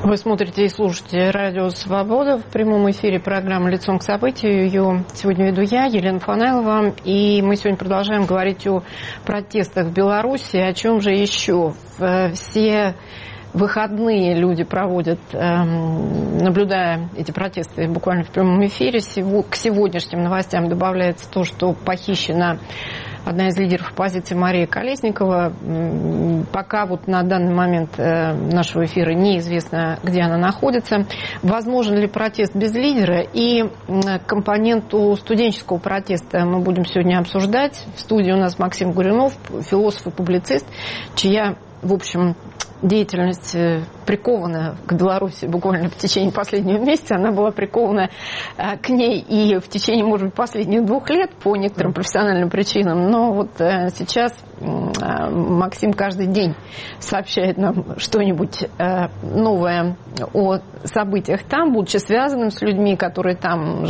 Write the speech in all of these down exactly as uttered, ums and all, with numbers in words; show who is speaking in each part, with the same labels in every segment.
Speaker 1: Вы смотрите и слушаете радио «Свобода». В прямом эфире программа «Лицом к событию». Ее сегодня веду я, Елена Фанаилова. И мы сегодня продолжаем говорить о протестах в Беларуси. О чем же еще? Все выходные люди проводят, наблюдая эти протесты буквально в прямом эфире. К сегодняшним новостям добавляется то, что похищена одна из лидеров оппозиции Мария Колесникова. Пока вот на данный момент нашего эфира неизвестно, где она находится. Возможен ли протест без лидера? И компоненту студенческого протеста мы будем сегодня обсуждать. В студии у нас Максим Гуринов, философ и публицист, чья, в общем, деятельность прикована к Беларуси буквально в течение последнего месяца. Она была прикована к ней и в течение, может быть, последних двух лет по некоторым профессиональным причинам. Но вот сейчас Максим каждый день сообщает нам что-нибудь новое о событиях там, будучи связанным с людьми, которые там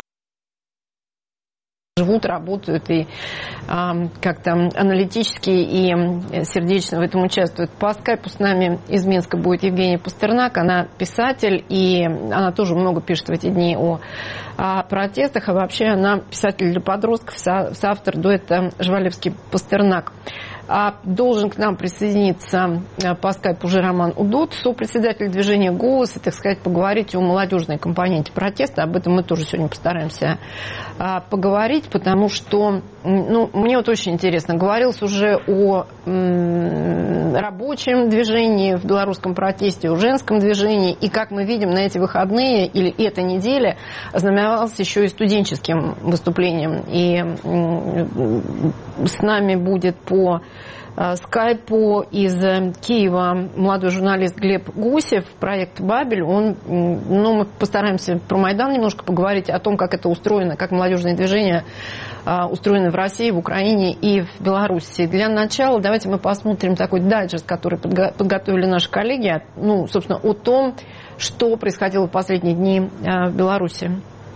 Speaker 1: живут, работают и а, как-то аналитически и сердечно в этом участвуют. По скайпу с нами из Минска будет Евгения Пастернак. Она писатель, и она тоже много пишет в эти дни о, о протестах. А вообще она писатель для подростков, со, соавтор дуэта Жвалевский-Пастернак. А должен к нам присоединиться по скайпу уже Роман Удод, сопредседатель движения «Голос», и, так сказать, поговорить о молодежной компоненте протеста. Об этом мы тоже сегодня постараемся а, поговорить, потому что, ну, мне вот очень интересно, говорилось уже о м, рабочем движении в белорусском протесте, о женском движении, и, как мы видим, на эти выходные или эта неделя знаменовалась еще и студенческим выступлением. И м, с нами будет по скайпу из Киева молодой журналист Глеб Гусев, проект «Бабель». Он, ну, мы постараемся про Майдан немножко поговорить, о том, как это устроено, как молодежные движения устроены в России, в Украине и в Беларуси. Для начала давайте мы посмотрим такой дайджест, который подготовили наши коллеги, ну, собственно, о том, что происходило в последние дни в Беларуси.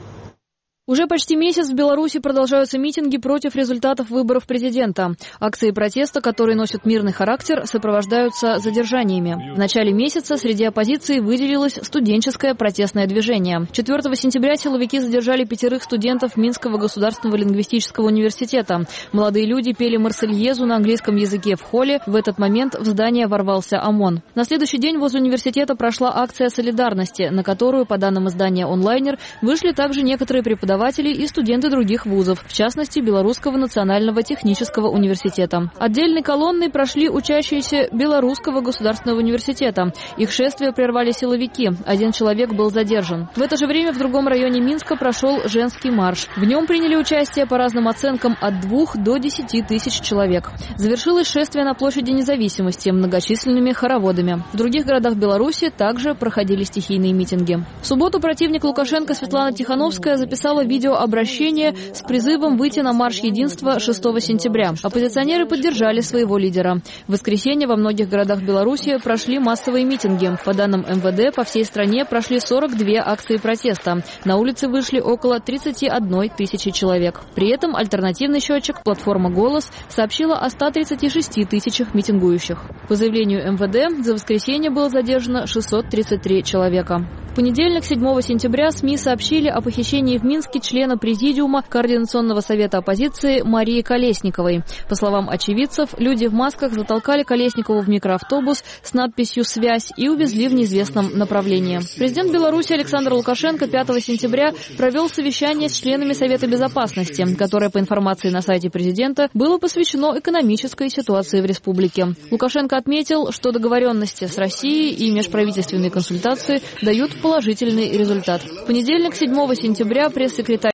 Speaker 2: Уже почти месяц в Беларуси продолжаются митинги против результатов выборов президента. Акции протеста, которые носят мирный характер, сопровождаются задержаниями. В начале месяца среди оппозиции выделилось студенческое протестное движение. четвёртого сентября силовики задержали пятерых студентов Минского государственного лингвистического университета. Молодые люди пели «Марсельезу» на английском языке в холле. В этот момент в здание ворвался ОМОН. На следующий день возле университета прошла акция солидарности, на которую, по данным издания «Онлайнер», вышли также некоторые преподаватели и студенты других вузов, в частности, Белорусского национального технического университета. Отдельной колонной прошли учащиеся Белорусского государственного университета. Их шествие прервали силовики. Один человек был задержан. В это же время в другом районе Минска прошел женский марш. В нем приняли участие по разным оценкам от двух до десяти тысяч человек. Завершилось шествие на площади Независимости многочисленными хороводами. В других городах Беларуси также проходили стихийные митинги. В субботу противник Лукашенко Светлана Тихановская записала видеообращение с призывом выйти на марш единства шестого сентября. Оппозиционеры поддержали своего лидера. В воскресенье во многих городах Беларуси прошли массовые митинги. По данным эм вэ дэ, по всей стране прошли сорок две акции протеста. На улицы вышли около тридцати одной тысячи человек. При этом альтернативный счетчик, платформа «Голос», сообщила о ста тридцати шести тысячах митингующих. По заявлению эм вэ дэ, за воскресенье было задержано шестьсот тридцать три человека. В понедельник, седьмого сентября, СМИ сообщили о похищении в Минске члена Президиума Координационного совета оппозиции Марии Колесниковой. По словам очевидцев, люди в масках затолкали Колесникову в микроавтобус с надписью «Связь» и увезли в неизвестном направлении. Президент Беларуси Александр Лукашенко пятого сентября провел совещание с членами Совета Безопасности, которое, по информации на сайте президента, было посвящено экономической ситуации в республике. Лукашенко отметил, что договоренности с Россией и межправительственные консультации дают положительный результат. В понедельник, седьмого сентября, пресс-секретарь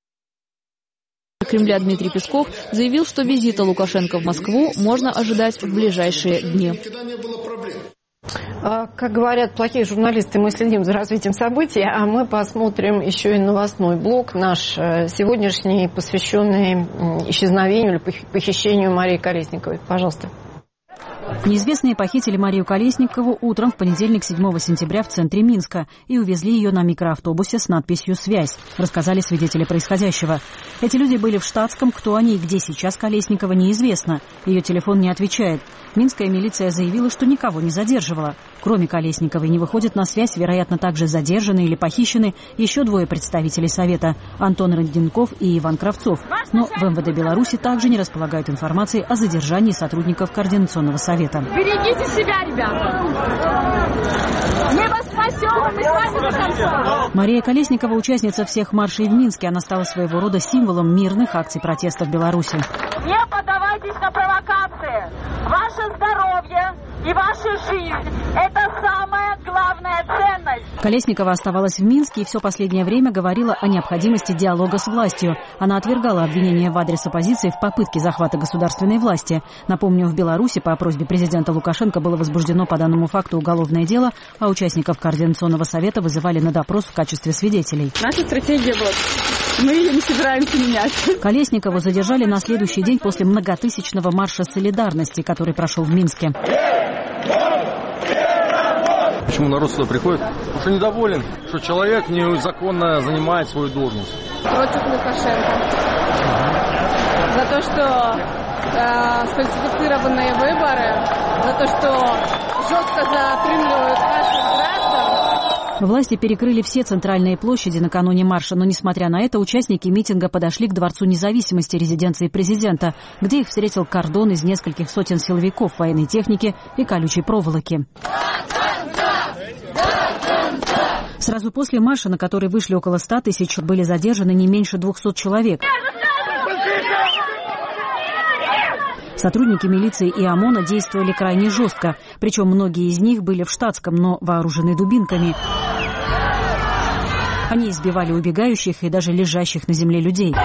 Speaker 2: Кремля Дмитрий Песков заявил, что визита Лукашенко в Москву можно ожидать в ближайшие дни.
Speaker 1: Как говорят плохие журналисты, мы следим за развитием событий, а мы посмотрим еще и новостной блок наш сегодняшний, посвященный исчезновению или похищению Марии Колесниковой. Пожалуйста.
Speaker 3: Неизвестные похитили Марию Колесникову утром в понедельник, седьмого сентября, в центре Минска и увезли ее на микроавтобусе с надписью «Связь», рассказали свидетели происходящего. Эти люди были в штатском, кто они и где сейчас Колесникова, неизвестно. Ее телефон не отвечает. Минская милиция заявила, что никого не задерживала. Кроме Колесниковой не выходят на связь, вероятно, также задержаны или похищены еще двое представителей Совета – Антон Роденков и Иван Кравцов. Но в эм вэ дэ Беларуси также не располагают информацией о задержании сотрудников Координационного совета.
Speaker 4: Берегите себя, ребята! Мы вас спасем, мы с вами до конца!
Speaker 3: Мария Колесникова – участница всех маршей в Минске. Она стала своего рода символом мирных акций протеста в Беларуси.
Speaker 4: Не поддавайтесь на провокации! Ваше здоровье и ваша жизнь – это самая главная ценность!
Speaker 3: Колесникова оставалась в Минске и все последнее время говорила о необходимости диалога с властью. Она отвергала обвинения в адрес оппозиции в попытке захвата государственной власти. Напомню, в Беларуси по просьбе президента Лукашенко было возбуждено по данному факту уголовное дело, а участников Координационного совета вызывали на допрос в качестве свидетелей.
Speaker 5: Наша стратегия вот. Мы ее не собираемся менять.
Speaker 3: Колесникову задержали на следующий день после многотысячного марша солидарности, который прошел в Минске.
Speaker 6: Почему народ сюда приходит? Потому что недоволен, что человек незаконно занимает свою должность.
Speaker 7: Против Лукашенко. За то, что э, сфальсифицированные выборы, за то, что жестко затрымливают наших граждан.
Speaker 3: Власти перекрыли все центральные площади накануне марша, но, несмотря на это, участники митинга подошли к Дворцу независимости резиденции президента, где их встретил кордон из нескольких сотен силовиков, военной техники и колючей проволоки. Сразу после марша, на который вышли около ста тысяч, были задержаны не меньше двухсот человек. Сотрудники милиции и ОМОНа действовали крайне жестко, причем многие из них были в штатском, но вооружены дубинками. Они избивали убегающих и даже лежащих на земле людей.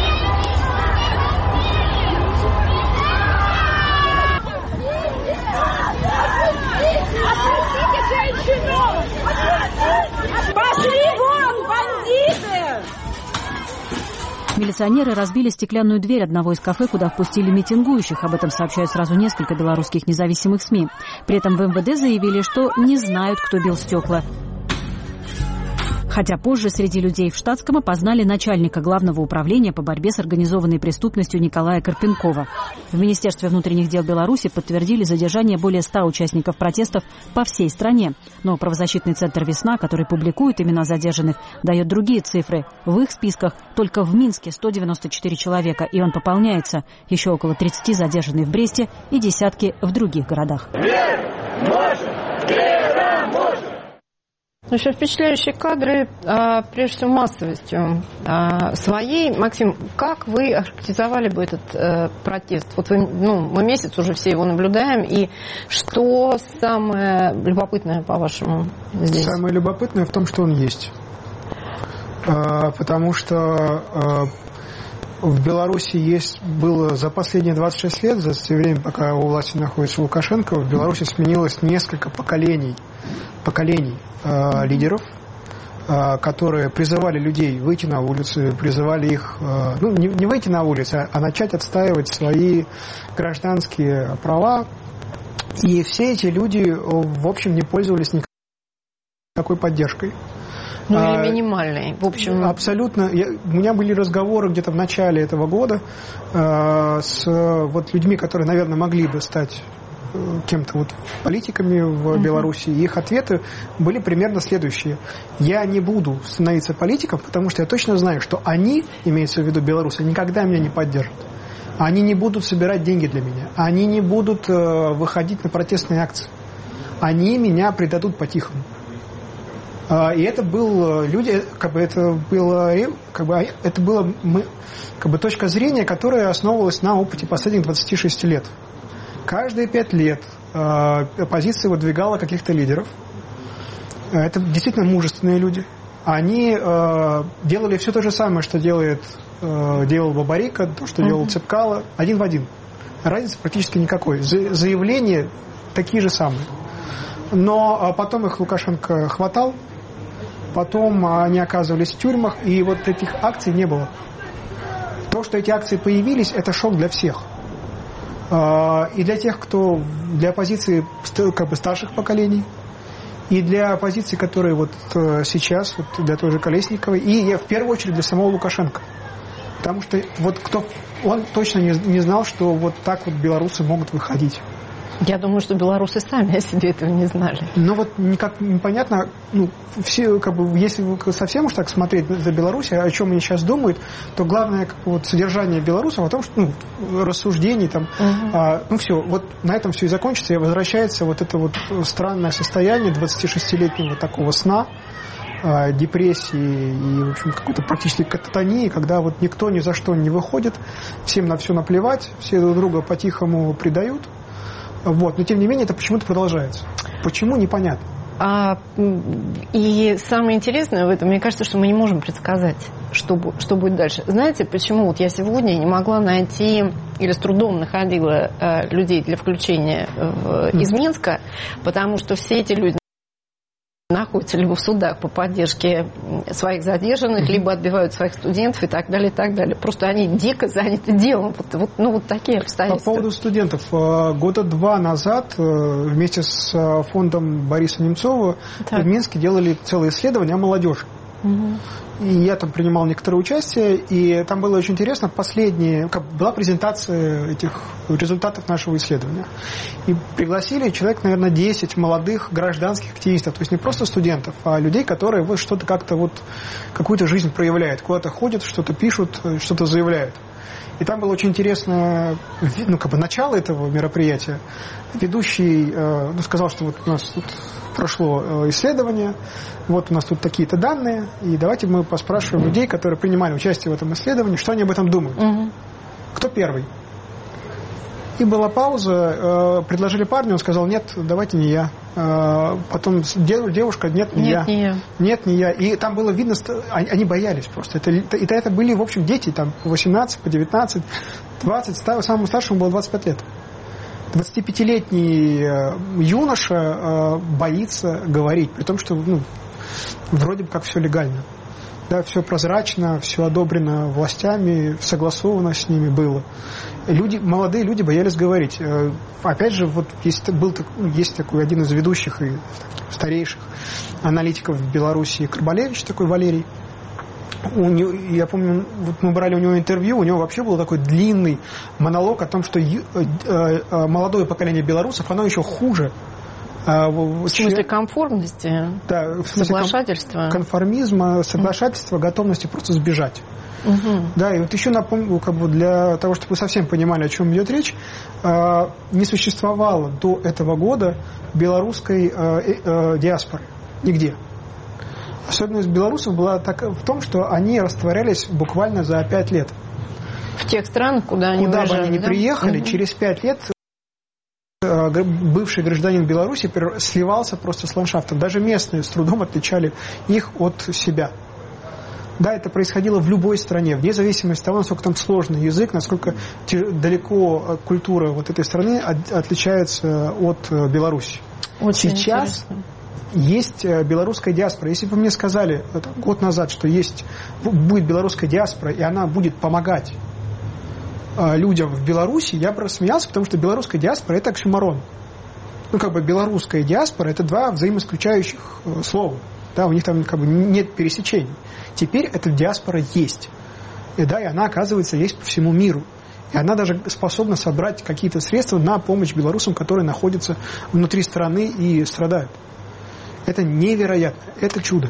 Speaker 4: Пошли вон, бандиты!
Speaker 3: Милиционеры разбили стеклянную дверь одного из кафе, куда впустили митингующих. Об этом сообщают сразу несколько белорусских независимых СМИ. При этом в эм вэ дэ заявили, что не знают, кто бил стекла. Хотя позже среди людей в штатском опознали начальника Главного управления по борьбе с организованной преступностью Николая Карпенкова. В Министерстве внутренних дел Беларуси подтвердили задержание более ста участников протестов по всей стране. Но правозащитный центр «Весна», который публикует имена задержанных, дает другие цифры. В их списках только в Минске сто девяносто четыре человека, и он пополняется. Еще около тридцати задержаны в Бресте и десятки в других городах.
Speaker 1: Ну, еще впечатляющие кадры, а, прежде всего, массовостью а, своей. Максим, как вы охарактеризовали бы этот а, протест? Вот вы, ну, мы месяц уже все его наблюдаем, и что самое любопытное, по-вашему, здесь?
Speaker 8: Самое любопытное в том, что он есть. А, потому что а, в Беларуси есть было за последние двадцать шесть лет, за все время, пока у власти находится Лукашенко, в Беларуси сменилось несколько поколений, поколений э, лидеров, э, которые призывали людей выйти на улицы, призывали их, э, ну, не, не выйти на улицы, а, а начать отстаивать свои гражданские права. И все эти люди, в общем, не пользовались никакой поддержкой.
Speaker 1: Ну, или минимальный, в общем.
Speaker 8: Абсолютно. Я, у меня были разговоры где-то в начале этого года э, с вот, людьми, которые, наверное, могли бы стать э, кем-то вот политиками в uh-huh. Беларуси. И их ответы были примерно следующие. Я не буду становиться политиком, потому что я точно знаю, что они, имеется в виду белорусы, никогда меня не поддержат. Они не будут собирать деньги для меня. Они не будут э, выходить на протестные акции. Они меня предадут по-тихому. И это был люди, как бы это было, как бы это было мы, как бы точка зрения, которая основывалась на опыте последних двадцати шести лет. Каждые пять лет оппозиция выдвигала каких-то лидеров. Это действительно мужественные люди. Они делали все то же самое, что делает, делал Бабарико, то, что делал Цепкало, один в один. Разницы практически никакой. Заявления такие же самые. Но потом их Лукашенко хватал. Потом они оказывались в тюрьмах, и вот этих акций не было. То, что эти акции появились, это шок для всех. И для тех, кто для оппозиции как бы старших поколений, и для оппозиции, которые вот сейчас, вот для той же Колесниковой, и в первую очередь для самого Лукашенко. Потому что вот кто, он точно не, не знал, что вот так вот белорусы могут выходить.
Speaker 1: Я думаю, что белорусы сами о себе этого не знали.
Speaker 8: Ну вот никак непонятно, ну, все, как бы, если совсем уж так смотреть за Беларусью, о чем они сейчас думают, то главное как бы, вот, содержание белорусов о том, что ну, рассуждений там, угу. а, ну все, вот на этом все и закончится, и возвращается вот это вот странное состояние двадцатишестилетнего такого сна, депрессии и, в общем, какой-то практически кататонии, когда вот никто ни за что не выходит, всем на все наплевать, все друг друга по-тихому предают. Вот. Но, тем не менее, это почему-то продолжается. Почему, непонятно.
Speaker 1: А, и самое интересное в этом, мне кажется, что мы не можем предсказать, что, что будет дальше. Знаете, почему? Вот я сегодня не могла найти, или с трудом находила э, людей для включения в, из Минска, потому что все эти люди находятся либо в судах по поддержке своих задержанных, mm-hmm. либо отбивают своих студентов и так далее, и так далее. Просто они дико заняты делом. Вот, вот, ну, вот такие обстоятельства.
Speaker 8: По поводу студентов. Года два назад вместе с фондом Бориса Немцова так. в Минске делали целое исследование о молодежи. Угу. И я там принимал некоторое участие, и там было очень интересно. Последняя, как была презентация этих результатов нашего исследования. И пригласили человек, наверное, десять молодых гражданских активистов, то есть не просто студентов, а людей, которые вот что-то как-то вот какую-то жизнь проявляют, куда-то ходят, что-то пишут, что-то заявляют. И там было очень интересное, ну, как бы начало этого мероприятия. Ведущий э, ну, сказал, что вот у нас тут прошло исследование, вот у нас тут такие-то данные, и давайте мы поспрашиваем людей, которые принимали участие в этом исследовании, что они об этом думают. Угу. Кто первый? И была пауза, э, предложили парню, он сказал, нет, давайте не я. Э, потом девушка, нет, не
Speaker 1: нет,
Speaker 8: я.
Speaker 1: Не я.
Speaker 8: Нет, не я. И там было видно, они боялись просто. Это, это, это были, в общем, дети, там, по восемнадцать, по девятнадцать, двадцать, самому старшему было двадцать пять лет. двадцатипятилетний юноша боится говорить, при том, что ну, вроде бы как все легально. Да, все прозрачно, все одобрено властями, согласовано с ними было. Люди, молодые люди боялись говорить. Опять же, вот есть, был, есть такой один из ведущих и старейших аналитиков в Беларуси, Карбалевич такой Валерий. У него, я помню, вот мы брали у него интервью, у него вообще был такой длинный монолог о том, что молодое поколение белорусов, оно еще хуже.
Speaker 1: В смысле конформности,
Speaker 8: да, в смысле
Speaker 1: соглашательства.
Speaker 8: Конформизма, соглашательства, готовности просто сбежать. Угу. Да, и вот еще напомню, как бы для того, чтобы вы совсем понимали, о чем идет речь, не существовало до этого года белорусской диаспоры нигде. Особенность белорусов была так, в том, что они растворялись буквально за пять лет.
Speaker 1: В тех странах, куда они
Speaker 8: Куда
Speaker 1: уезжали,
Speaker 8: бы они ни
Speaker 1: да?
Speaker 8: приехали,
Speaker 1: угу. через
Speaker 8: пять лет бывший гражданин Беларуси сливался просто с ландшафтом. Даже местные с трудом отличали их от себя. Да, это происходило в любой стране, вне зависимости от того, насколько там сложный язык, насколько далеко культура вот этой страны отличается от Беларуси.
Speaker 1: Очень
Speaker 8: Сейчас
Speaker 1: интересно.
Speaker 8: Есть белорусская диаспора. Если бы мне сказали год назад, что есть, будет белорусская диаспора, и она будет помогать людям в Беларуси, я бы рассмеялся, потому что белорусская диаспора – это оксюморон. Ну, как бы белорусская диаспора – это два взаимоисключающих слова. Да, у них там как бы нет пересечений. Теперь эта диаспора есть. И, да, и она, оказывается, есть по всему миру. И она даже способна собрать какие-то средства на помощь белорусам, которые находятся внутри страны и страдают. Это невероятно. Это чудо.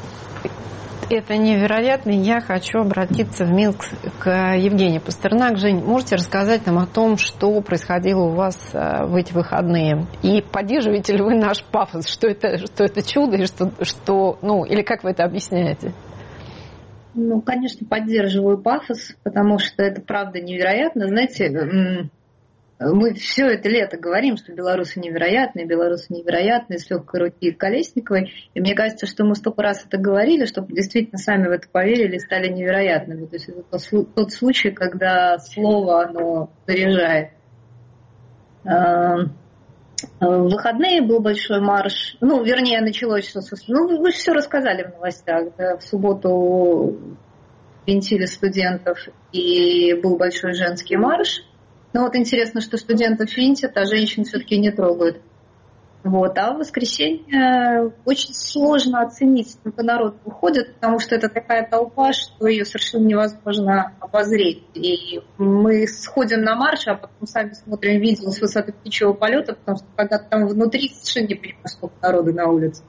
Speaker 1: Это невероятно. Я хочу обратиться в Минск к Евгении Пастернак. Жень, можете рассказать нам о том, что происходило у вас в эти выходные? И поддерживаете ли вы наш пафос, что это, что это чудо, и что, что, ну, или как вы это объясняете?
Speaker 9: Ну, конечно, поддерживаю пафос, потому что это правда невероятно. Знаете, мы все это лето говорим, что белорусы невероятные, белорусы невероятные, с легкой руки Колесниковой. И мне кажется, что мы столько раз это говорили, чтобы действительно сами в это поверили и стали невероятными. То есть это тот случай, когда слово, оно заряжает. В выходные был большой марш. Ну, вернее, началось все с... Ну, вы же все рассказали в новостях. Да? В субботу винтили студентов, и был большой женский марш. Ну вот интересно, что студентов винтят, а женщин все-таки не трогают. Вот. А в воскресенье очень сложно оценить, сколько народ выходит, потому что это такая толпа, что ее совершенно невозможно обозреть. И мы сходим на марш, а потом сами смотрим видео с высоты птичьего полета, потому что когда там внутри совершенно не понимаешь, сколько народу на улице.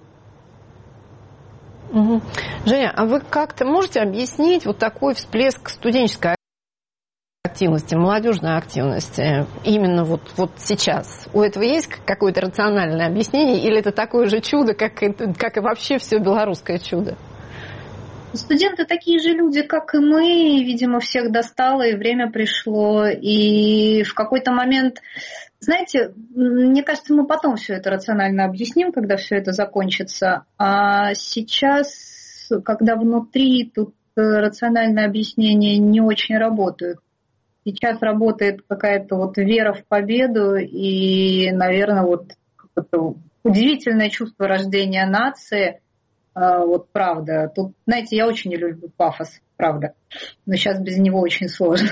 Speaker 1: Угу. Женя, а вы как-то можете объяснить вот такой всплеск студенческой активности, молодежной активности именно вот, вот сейчас? У этого есть какое-то рациональное объяснение или это такое же чудо, как, это, как и вообще все белорусское чудо?
Speaker 9: Студенты такие же люди, как и мы, видимо, всех достало, и время пришло, и в какой-то момент, знаете, мне кажется, мы потом все это рационально объясним, когда все это закончится, а сейчас, когда внутри, тут рациональное объяснение не очень работает. Сейчас работает какая-то вот вера в победу и, наверное, вот какое-то удивительное чувство рождения нации. Вот правда. Тут, знаете, я очень не люблю пафос, правда. Но сейчас без него очень сложно.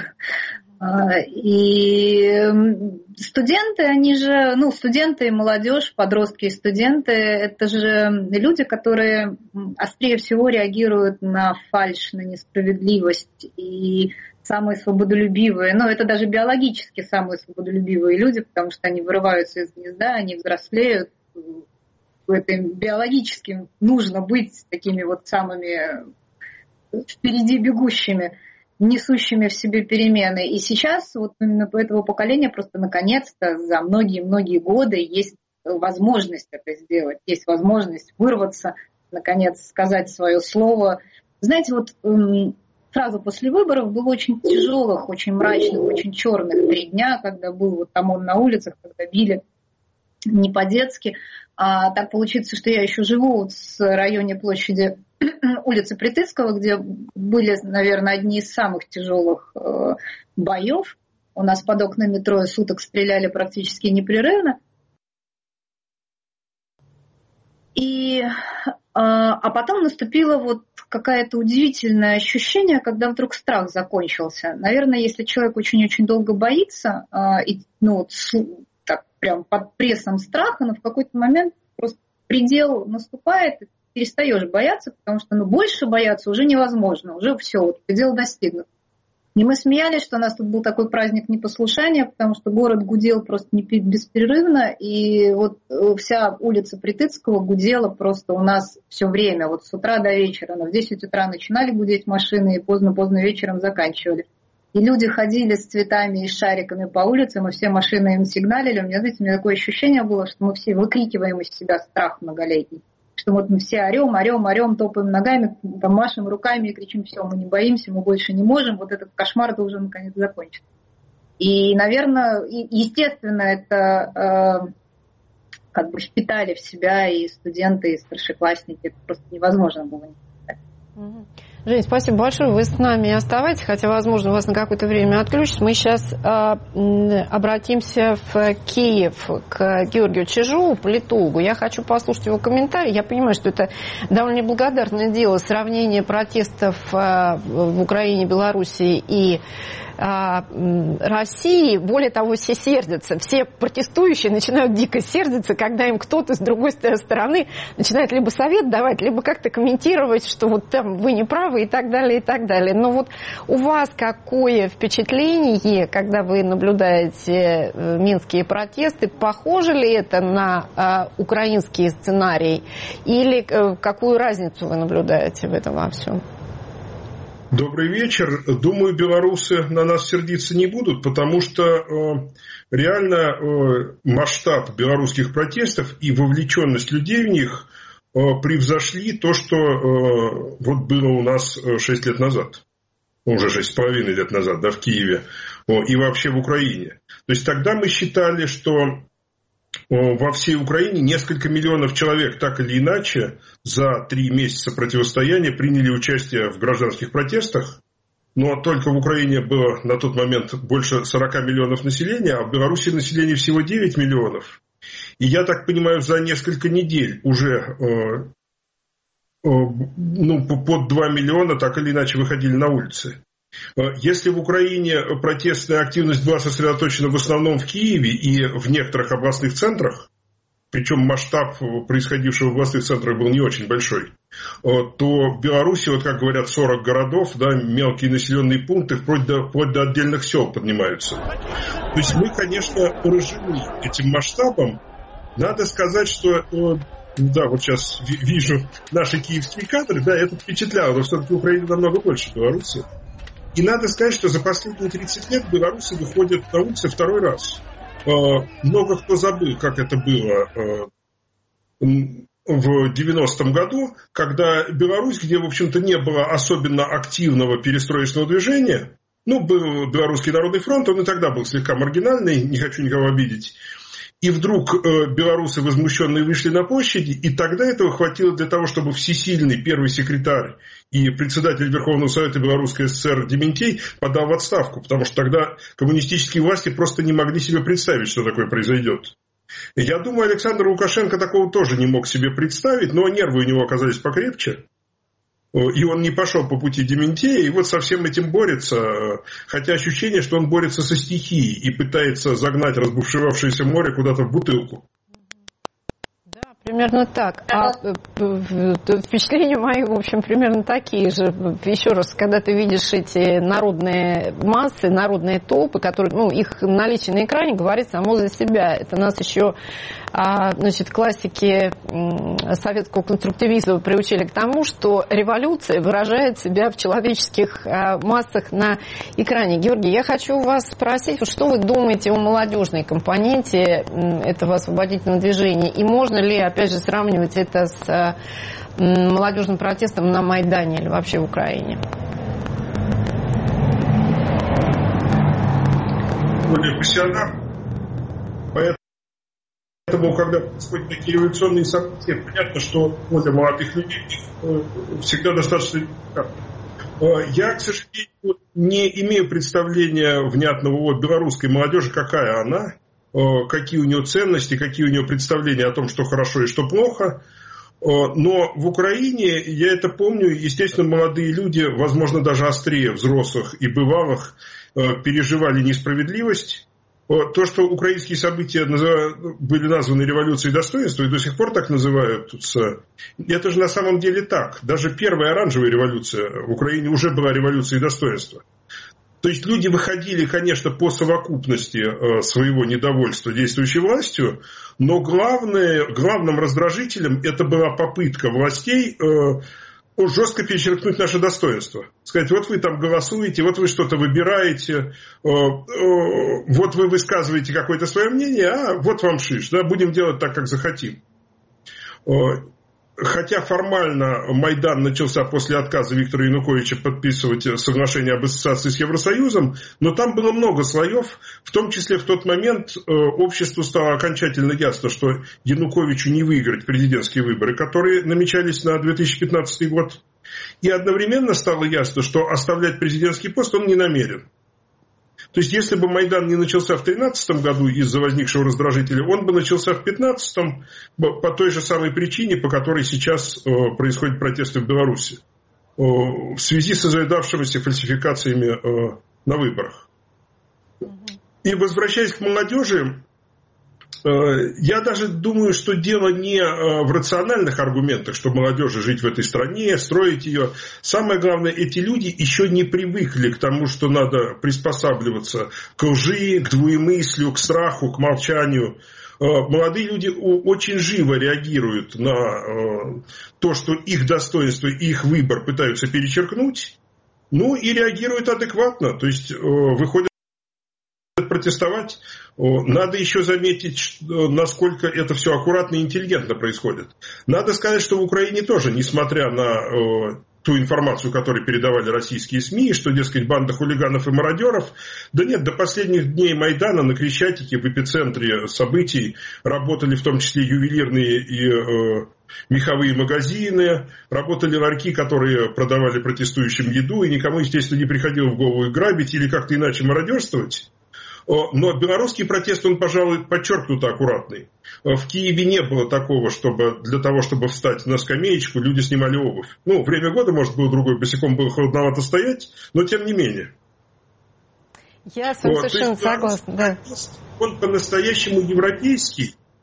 Speaker 9: И студенты, они же, ну, студенты и молодежь, подростки и студенты, это же люди, которые острее всего реагируют на фальшь, на несправедливость и самые свободолюбивые, ну, это даже биологически самые свободолюбивые люди, потому что они вырываются из гнезда, они взрослеют. Это им биологически нужно быть такими вот самыми впереди бегущими, несущими в себе перемены. И сейчас вот именно у этого поколения просто наконец-то за многие-многие годы есть возможность это сделать, есть возможность вырваться, наконец сказать свое слово. Знаете, вот сразу после выборов было очень тяжелых, очень мрачных, очень черных три дня, когда был вот ОМОН на улицах, когда били не по-детски. А так получится, что я еще живу вот в районе площади улицы Притыцкого, где были, наверное, одни из самых тяжелых э, боев. У нас под окнами трое суток стреляли практически непрерывно. И, э, а потом наступило вот какое-то удивительное ощущение, когда вдруг страх закончился. Наверное, если человек очень-очень долго боится, э, и, ну, вот, так прям под прессом страха, но в какой-то момент просто предел наступает, и перестаешь бояться, потому что ну, больше бояться уже невозможно, уже все, вот, предел достигнут. И мы смеялись, что у нас тут был такой праздник непослушания, потому что город гудел просто беспрерывно, и вот вся улица Притыцкого гудела просто у нас все время, вот с утра до вечера. Но в десять утра начинали гудеть машины, и поздно-поздно вечером заканчивали. И люди ходили с цветами и шариками по улицам, и все машины им сигналили. У меня, знаете, у меня такое ощущение было, что мы все выкрикиваем из себя страх многолетний. Что вот мы все орем, орем, орем, топаем ногами, там, машем руками и кричим: все, мы не боимся, мы больше не можем, вот этот кошмар должен наконец закончиться. И, наверное, естественно, это э, как бы впитали в себя и студенты, и старшеклассники. Это просто невозможно было не впитать.
Speaker 1: Жень, спасибо большое. Вы с нами оставайтесь, хотя, возможно, вас на какое-то время отключат. Мы сейчас э, обратимся в Киев к Георгию Чижову, политологу. Я хочу послушать его комментарий. Я понимаю, что это довольно неблагодарное дело, сравнение протестов э, в Украине, Белоруссии и России. Более того, все сердятся. Все протестующие начинают дико сердиться, когда им кто-то с другой стороны начинает либо совет давать, либо как-то комментировать, что вот там вы не правы и так далее, и так далее. Но вот у вас какое впечатление, когда вы наблюдаете минские протесты? Похоже ли это на э, украинский сценарий? Или э, какую разницу вы наблюдаете в этом во всем?
Speaker 10: Добрый вечер. Думаю, белорусы на нас сердиться не будут, потому что э, реально э, масштаб белорусских протестов и вовлеченность людей в них э, превзошли то, что э, вот было у нас шесть лет назад. Уже шесть с половиной лет назад, да, в Киеве э, и вообще в Украине. То есть тогда мы считали, что во всей Украине несколько миллионов человек так или иначе за три месяца противостояния приняли участие в гражданских протестах. Но только в Украине было на тот момент больше сорок миллионов населения, а в Беларуси население всего девять миллионов. И я так понимаю, за несколько недель уже э, э, ну, под два миллиона так или иначе выходили на улицы. Если в Украине протестная активность была сосредоточена в основном в Киеве и в некоторых областных центрах, причем масштаб происходившего в областных центрах был не очень большой, то в Беларуси, вот как говорят, сорок городов, да, мелкие населенные пункты, вплоть до, вплоть до отдельных сел поднимаются. То есть мы, конечно, поражены этим масштабом. Надо сказать, что, да, вот сейчас вижу наши киевские кадры, да, это впечатляло, но все-таки Украина намного больше Беларуси. И надо сказать, что за последние тридцать лет белорусы выходят на улицы второй раз. Много кто забыл, как это было в девяностом году, когда Беларусь, где, в общем-то, не было особенно активного перестроечного движения, ну, был Белорусский народный фронт, он и тогда был слегка маргинальный, не хочу никого обидеть, и вдруг э, белорусы возмущенные вышли на площади, и тогда этого хватило для того, чтобы всесильный первый секретарь и председатель Верховного Совета Белорусской ССР Дементей подал в отставку, потому что тогда коммунистические власти просто не могли себе представить, что такое произойдет. Я думаю, Александр Лукашенко такого тоже не мог себе представить, но нервы у него оказались покрепче. И он не пошел по пути Дементея, и вот со всем этим борется, хотя ощущение, что он борется со стихией и пытается загнать разбушевавшееся море куда-то в бутылку.
Speaker 1: Примерно так. А впечатления мои, в общем, примерно такие же. Еще раз, когда ты видишь эти народные массы, народные толпы, которые, ну, их наличие на экране говорит само за себя. Это нас еще, значит, классики советского конструктивизма приучили к тому, что революция выражает себя в человеческих массах на экране. Георгий, я хочу у вас спросить, что вы думаете о молодежной компоненте этого освободительного движения? И можно ли, опять же, сравнивать это с молодежным протестом на Майдане или вообще в Украине?
Speaker 10: Более пассионарно. Поэтому, когда происходят такие революционные события, понятно, что для молодых людей всегда достаточно. Я, к сожалению, не имею представления внятного о белорусской молодежи, какая она, какие у нее ценности, какие у нее представления о том, что хорошо и что плохо. Но в Украине, я это помню, естественно, молодые люди, возможно, даже острее взрослых и бывалых, переживали несправедливость. То, что украинские события были названы революцией достоинства и до сих пор так называются, это же на самом деле так. Даже первая оранжевая революция в Украине уже была революцией достоинства. То есть люди выходили, конечно, по совокупности своего недовольства действующей властью, но главное, главным раздражителем это была попытка властей жестко перечеркнуть наше достоинство. Сказать, вот вы там голосуете, вот вы что-то выбираете, вот вы высказываете какое-то свое мнение, а вот вам шиш, да, будем делать так, как захотим. Хотя формально Майдан начался после отказа Виктора Януковича подписывать соглашение об ассоциации с Евросоюзом, но там было много слоев, в том числе в тот момент обществу стало окончательно ясно, что Януковичу не выиграть президентские выборы, которые намечались на две тысячи пятнадцатый год. И одновременно стало ясно, что оставлять президентский пост он не намерен. То есть, если бы Майдан не начался в две тысячи тринадцатом году из-за возникшего раздражителя, он бы начался в две тысячи пятнадцатом по той же самой причине, по которой сейчас происходят протесты в Беларуси. В связи с ожидавшимися фальсификациями на выборах. И возвращаясь к молодежи, я даже думаю, что дело не в рациональных аргументах, что молодежи жить в этой стране, строить ее. Самое главное, эти люди еще не привыкли к тому, что надо приспосабливаться к лжи, к двоемыслию, к страху, к молчанию. Молодые люди очень живо реагируют на то, что их достоинство и их выбор пытаются перечеркнуть, ну и реагируют адекватно, то есть выходят протестовать. Надо еще заметить, насколько это все аккуратно и интеллигентно происходит. Надо сказать, что в Украине тоже, несмотря на ту информацию, которую передавали российские СМИ, что, дескать, банда хулиганов и мародеров, да нет, до последних дней Майдана на Крещатике, в эпицентре событий, работали в том числе ювелирные и э, меховые магазины, работали ларьки, которые продавали протестующим еду, и никому, естественно, не приходило в голову их грабить или как-то иначе мародерствовать. Но белорусский протест, он, пожалуй, подчеркнуто аккуратный. В Киеве не было такого, чтобы для того, чтобы встать на скамеечку, люди снимали обувь. Ну, время года, может, было другое, босиком было холодновато стоять, но тем не менее.
Speaker 1: Я с вами вот, совершенно согласна. Да.
Speaker 10: Он по-настоящему европейский,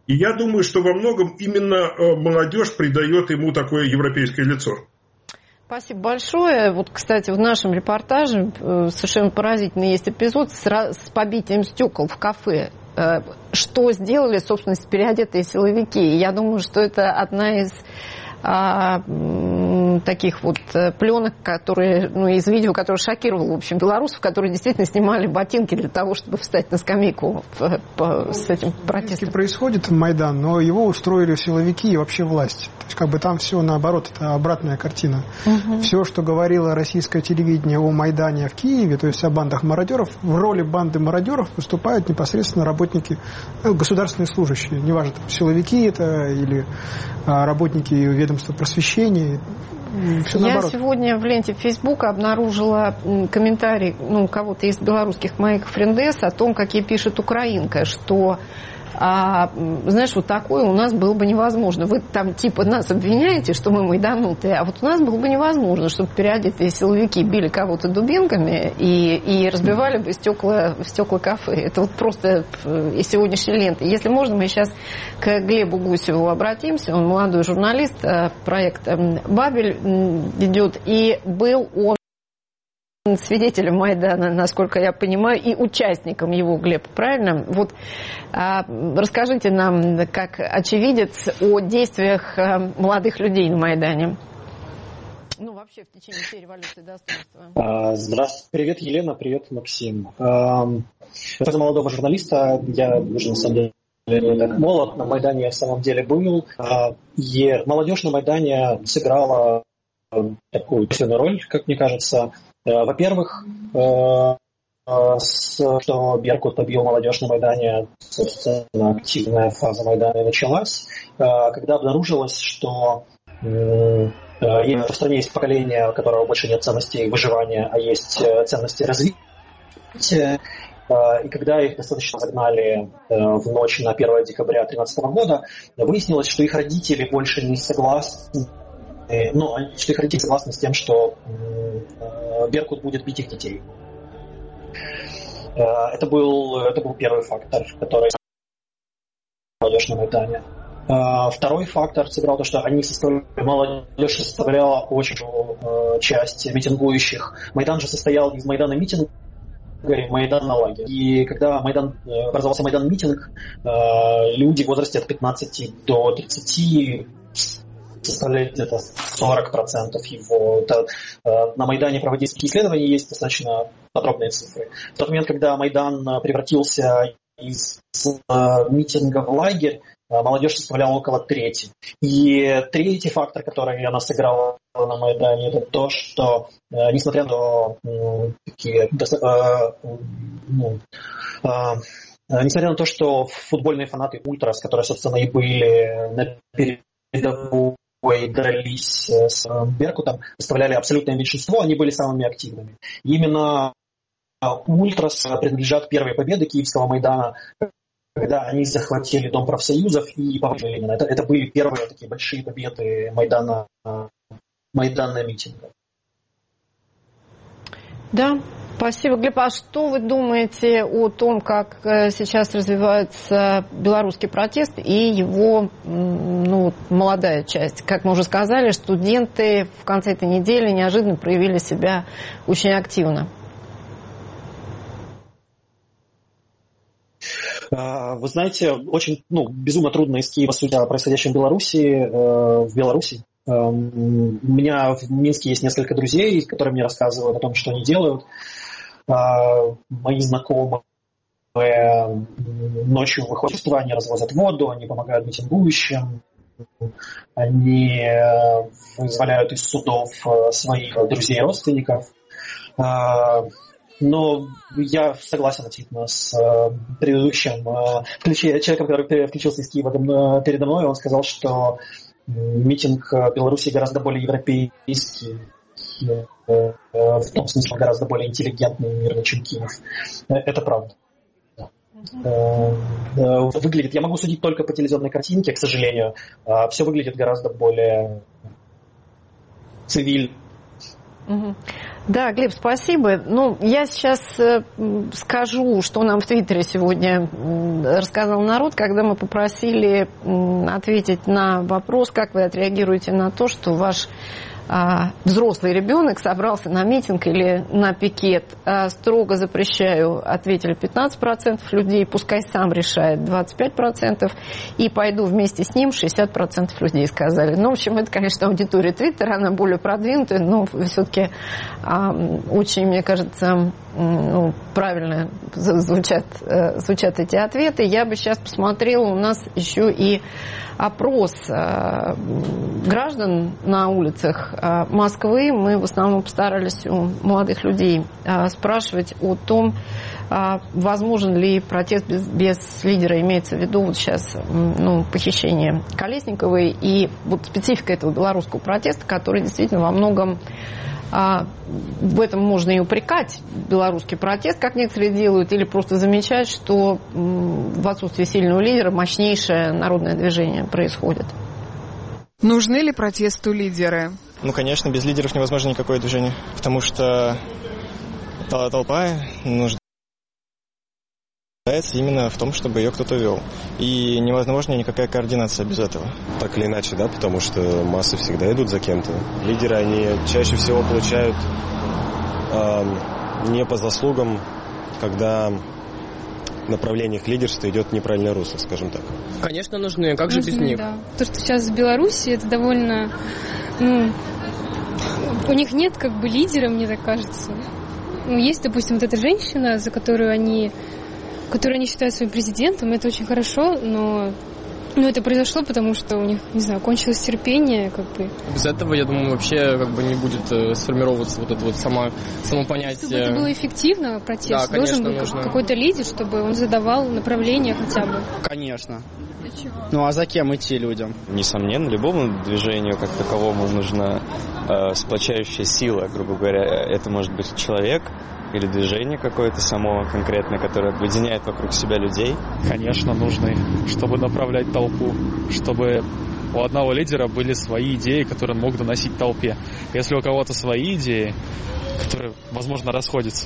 Speaker 10: И я думаю, что во многом именно молодежь придает ему такое европейское лицо.
Speaker 1: Спасибо большое. Вот, кстати, в нашем репортаже совершенно поразительный есть эпизод с, с побитием стекол в кафе. Что сделали, собственно, переодетые силовики. Я думаю, что это одна из а, таких вот пленок, которые, ну, из видео, которое шокировало, в общем, белорусов, которые действительно снимали ботинки для того, чтобы встать на скамейку в, по, с этим протестом.
Speaker 8: Происходит Майдан, но его устроили силовики и вообще власть. То есть, как бы там все наоборот, это обратная картина. Угу. Все, что говорило российское телевидение о Майдане в Киеве, то есть о бандах мародеров, в роли банды мародеров выступают непосредственно работники, ну, государственные служащие. Неважно, там, силовики это или а, работники ведомства просвещения. Все
Speaker 1: Я
Speaker 8: наоборот.
Speaker 1: сегодня в ленте Фейсбука обнаружила комментарий, ну, кого-то из белорусских моих френдес о том, как ей пишет украинка, что, а, знаешь, вот такое у нас было бы невозможно. Вы там типа нас обвиняете, что мы майданутые, а вот у нас было бы невозможно, чтобы переодетые силовики били кого-то дубинками и, и разбивали бы стекла, стекла кафе. Это вот просто из сегодняшней ленты. Если можно, мы сейчас к Глебу Гусеву обратимся. Он молодой журналист проекта «Бабель» ведет, и был он свидетелем Майдана, насколько я понимаю, и участником его, Глеб, правильно? Вот а, расскажите нам, как очевидец, о действиях а, молодых людей на Майдане. Ну, вообще, в течение всей революции достоинства.
Speaker 11: Здравствуйте. Привет, Елена, привет, Максим. Это молодого журналиста, я уже, на самом деле, не так молод, на Майдане я в самом деле был. И молодежь на Майдане сыграла такую сильную роль, как мне кажется. Во-первых, что Беркут побил молодежь на Майдане, собственно, активная фаза Майдана началась, когда обнаружилось, что в стране есть поколение, у которого больше нет ценностей выживания, а есть ценности развития. И когда их достаточно загнали в ночь на первое декабря две тысячи тринадцатого года, выяснилось, что их родители больше не согласны, ну, что их родители согласны с тем, что Беркут будет бить их детей. Это был, это был первый фактор, который молодежь на Майдане. Второй фактор сыграл то, что они составляли, молодежь составляла очень часть митингующих. Майдан же состоял из Майдана митинга и Майдана лагеря. И когда Майдан, образовался Майдан-митинг, люди в возрасте от пятнадцати до тридцати составляет где-то сорок процентов его. Это, э, на Майдане проводились такие исследования, есть достаточно подробные цифры. В тот момент, когда Майдан превратился из э, митинга в лагерь, э, молодежь составляла около трети. И третий фактор, который она сыграла на Майдане, это то, что, э, несмотря на э, такие... Э, ну, э, несмотря на то, что футбольные фанаты Ультрас, которые, собственно, и были на передовой, и дрались с Беркутом, составляли абсолютное меньшинство, они были самыми активными. И именно Ультрас принадлежат первой победы Киевского Майдана, когда они захватили Дом профсоюзов и повалили Ленина. Это, это были первые такие большие победы Майдана, Майдана митинга.
Speaker 1: Да, спасибо, Глеб. А что вы думаете о том, как сейчас развивается белорусский протест и его, ну, молодая часть? Как мы уже сказали, студенты в конце этой недели неожиданно проявили себя очень активно.
Speaker 11: Вы знаете, очень, ну, безумно трудно из Киева судить о происходящем в Беларуси, э, в Беларуси. Э, у меня в Минске есть несколько друзей, которые мне рассказывают о том, что они делают. Э, мои знакомые ночью выходят в они развозят воду, они помогают митингующим, они вызволяют из судов своих друзей и родственников. Э, Но я согласен абсолютно с э, предыдущим э, человеком, который включился из Киева передо мной. Он сказал, что митинг в Беларуси гораздо более европейский, э, э, в том смысле гораздо более интеллигентный и мирный, чем Киев. Это правда. Э, э, выглядит, я могу судить только по телевизионной картинке, к сожалению. Э, все выглядит гораздо более цивильно.
Speaker 1: Угу. Да, Глеб, спасибо. Ну, я сейчас скажу, что нам в Твиттере сегодня рассказал народ, когда мы попросили ответить на вопрос, как вы отреагируете на то, что ваш а, взрослый ребенок собрался на митинг или на пикет. А, строго запрещаю, ответили пятнадцать процентов людей, пускай сам решает двадцать пять процентов, и пойду вместе с ним шестьдесят процентов людей сказали. Ну, в общем, это, конечно, аудитория Твиттера, она более продвинутая, но все-таки а, очень, мне кажется, ну, правильно звучат, звучат эти ответы. Я бы сейчас посмотрела, у нас еще и опрос а, граждан на улицах а, Москвы. Мы в основном постарались у молодых людей а, спрашивать о том, а, возможен ли протест без, без лидера, имеется в виду вот сейчас ну, похищение Колесниковой и вот специфика этого белорусского протеста, который действительно во многом а, в этом можно и упрекать белорусский протест, как некоторые делают, или просто замечать, что в отсутствии сильного лидера мощнейшее народное движение происходит.
Speaker 12: Нужны ли протесту лидеры?
Speaker 13: Ну, конечно, без лидеров невозможно никакое движение, потому что толпа нуждается именно в том, чтобы ее кто-то вел. И невозможна никакая координация без этого.
Speaker 14: Так или иначе, да, потому что массы всегда идут за кем-то. Лидеры, они чаще всего получают э, не по заслугам, когда направление к лидерству идет в неправильное русло, скажем так.
Speaker 15: Конечно, нужны. Как же
Speaker 16: нужны,
Speaker 15: без них?
Speaker 16: Да. То, что сейчас в Беларуси, это довольно... Ну, у них нет как бы лидера, мне так кажется. Ну, есть, допустим, вот эта женщина, за которую они... которую они считают своим президентом, это очень хорошо, но ну, это произошло, потому что у них, не знаю, кончилось терпение, как бы.
Speaker 15: Без этого, я думаю, вообще как бы не будет э, сформироваться вот это вот само, само понятие.
Speaker 16: Чтобы это было эффективно, протест,
Speaker 15: да, конечно,
Speaker 16: должен быть
Speaker 15: нужно.
Speaker 16: Какой-то лидер, чтобы он задавал направление хотя бы.
Speaker 15: Конечно. Для чего? Ну а за кем идти людям?
Speaker 13: Несомненно, любому движению как таковому нужна э, сплочающая сила, грубо говоря. Это может быть человек или движение какое-то само конкретное, которое объединяет вокруг себя людей.
Speaker 17: Конечно, нужны, чтобы направлять толпу, чтобы у одного лидера были свои идеи, которые он мог доносить толпе. Если у кого-то свои идеи, которые, возможно, расходятся,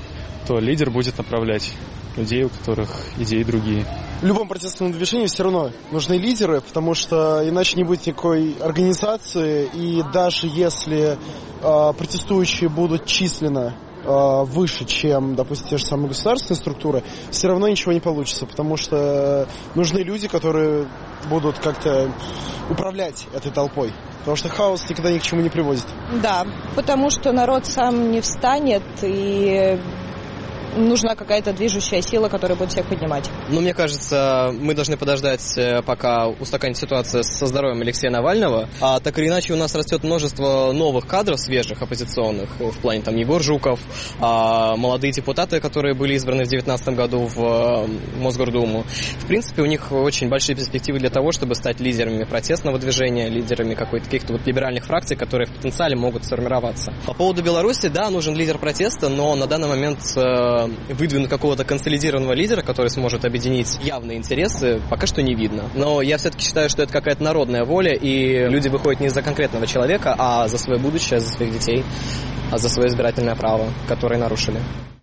Speaker 17: то лидер будет направлять людей, у которых идеи другие.
Speaker 18: В любом протестном движении все равно нужны лидеры, потому что иначе не будет никакой организации, и даже если э, протестующие будут численно выше, чем, допустим, те же самые государственные структуры, все равно ничего не получится, потому что нужны люди, которые будут как-то управлять этой толпой, потому что хаос никогда ни к чему не приводит.
Speaker 19: Да, потому что народ сам не встанет, и нужна какая-то движущая сила, которая будет всех поднимать.
Speaker 15: Ну, мне кажется, мы должны подождать, пока устаканится ситуация со здоровьем Алексея Навального. А так или иначе у нас растет множество новых кадров свежих, оппозиционных, в плане там Егор Жуков, а, молодые депутаты, которые были избраны в две тысячи девятнадцатом году в Мосгордуму. В принципе, у них очень большие перспективы для того, чтобы стать лидерами протестного движения, лидерами каких-то вот либеральных фракций, которые в потенциале могут сформироваться. По поводу Беларуси, да, нужен лидер протеста, но на данный момент выдвинуть какого-то консолидированного лидера, который сможет объединить явные интересы, пока что не видно. Но я все-таки считаю, что это какая-то народная воля, и люди выходят не за конкретного человека, а за свое будущее, за своих детей, а за свое избирательное право, которое нарушили.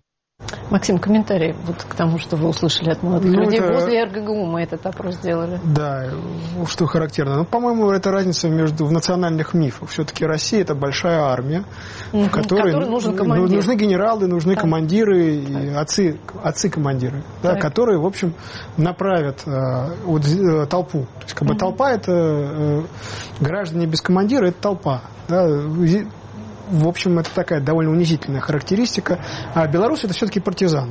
Speaker 1: Максим, комментарий вот к тому, что вы услышали от молодых ну, людей. Это... Возле эр гэ гэ у мы этот опрос сделали.
Speaker 8: Да, что характерно. Ну, по-моему, это разница между в национальных мифах. Все-таки Россия – это большая армия, угу, в которой нужен командир. Нужны генералы, нужны да. командиры, и отцы, отцы-командиры, да, которые, в общем, направят э, вот, э, толпу. То есть, как бы угу. толпа – это э, граждане без командира – это толпа. Да. В общем, это такая довольно унизительная характеристика. А Беларусь – это все-таки партизаны.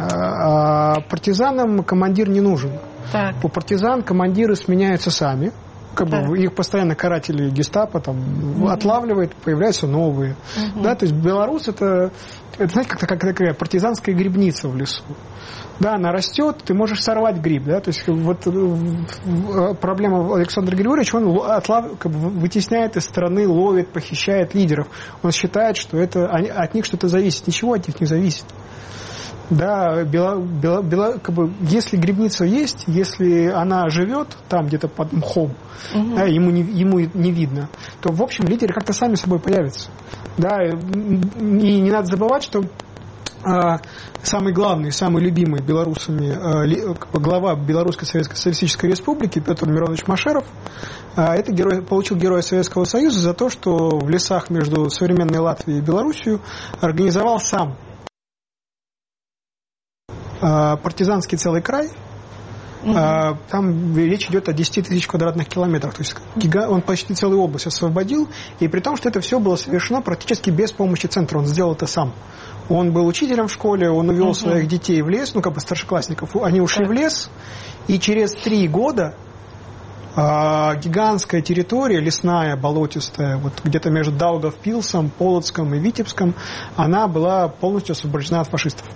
Speaker 8: А партизанам командир не нужен. Так. У партизан командиры сменяются сами. Как бы их постоянно каратели гестапо там, mm-hmm. отлавливает, появляются новые. Mm-hmm. Да, то есть Беларусь это, это знаете, как, как такая партизанская грибница в лесу. Да, она растет, ты можешь сорвать гриб. Да? То есть вот проблема Александра Григорьевича, он отлав, как бы, вытесняет из страны, ловит, похищает лидеров. Он считает, что это, от них что-то зависит. Ничего от них не зависит. Да, Бела, Бела, Бела, как бы, если грибница есть, если она живет там где-то под мхом, угу. да, ему, не, ему не видно, то, в общем, лидеры как-то сами собой появятся. Да, и не надо забывать, что самый главный, самый любимый белорусами глава Белорусской Советской Социалистической Республики Петр Миронович Машеров, это герой, получил Героя Советского Союза за то, что в лесах между современной Латвией и Белоруссией организовал сам партизанский целый край. Uh-huh. Там речь идет о десяти тысяч квадратных километрах. То есть он почти целую область освободил. И при том, что это все было совершено практически без помощи центра. Он сделал это сам. Он был учителем в школе, он увел uh-huh. своих детей в лес, ну как бы старшеклассников. Они ушли uh-huh. в лес, и через три года а, гигантская территория, лесная, болотистая, вот где-то между Даугавпилсом, Полоцком и Витебском, она была полностью освобождена от фашистов.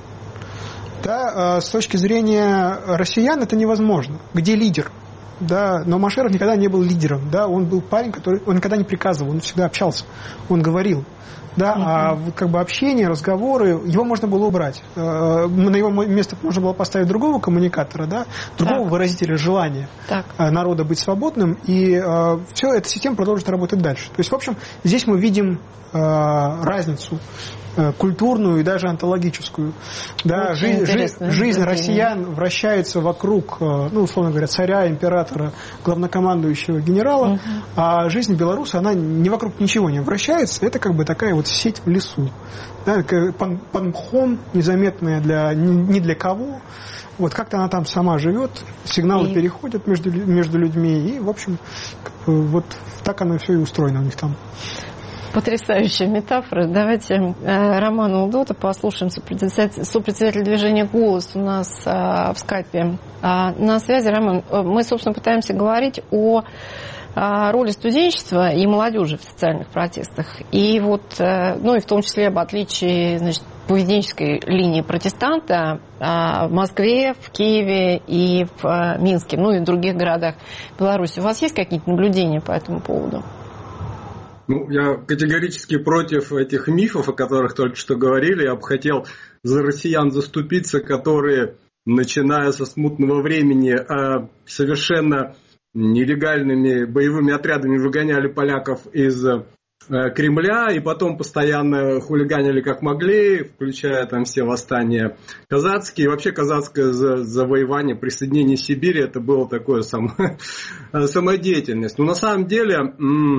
Speaker 8: Да, с точки зрения россиян это невозможно. Где лидер? Да, но Машеров никогда не был лидером. Да, он был парень, который он никогда не приказывал, он всегда общался, он говорил. Да, uh-huh. а вот как бы общение, разговоры, его можно было убрать. На его место можно было поставить другого коммуникатора, да, другого так. выразителя желания так. народа быть свободным, и все, эта система продолжит работать дальше. То есть, в общем, здесь мы видим разницу культурную и даже онтологическую. Да, жизнь жизнь, жизнь россиян вращается вокруг, ну, условно говоря, царя, императора, главнокомандующего, генерала, угу. а жизнь белоруса, она не вокруг ничего не вращается. Это как бы такая вот сеть в лесу. Да, под, под мхом, незаметная для, ни для кого. Вот как-то она там сама живет, сигналы и... переходят между, между людьми, и, в общем, как бы, вот так оно все и устроено у них там.
Speaker 1: Потрясающая метафора. Давайте э, Романа Удота послушаем, сопредседатель, сопредседатель движения «Голос» у нас э, в скайпе. Э, на связи, Роман. Мы, собственно, пытаемся говорить о, о роли студенчества и молодежи в социальных протестах. И вот, э, ну и в том числе об отличии, значит, поведенческой линии протестанта э, в Москве, в Киеве и в э, Минске, ну и в других городах Беларуси. У вас есть какие-то наблюдения по этому поводу?
Speaker 20: Ну, я категорически против этих мифов, о которых только что говорили. Я бы хотел за россиян заступиться, которые, начиная со смутного времени, совершенно нелегальными боевыми отрядами выгоняли поляков из Кремля, и потом постоянно хулиганили как могли, включая там все восстания казацкие. И вообще казацкое завоевание, присоединение Сибири, это было такое само, самодеятельность. Но на самом деле...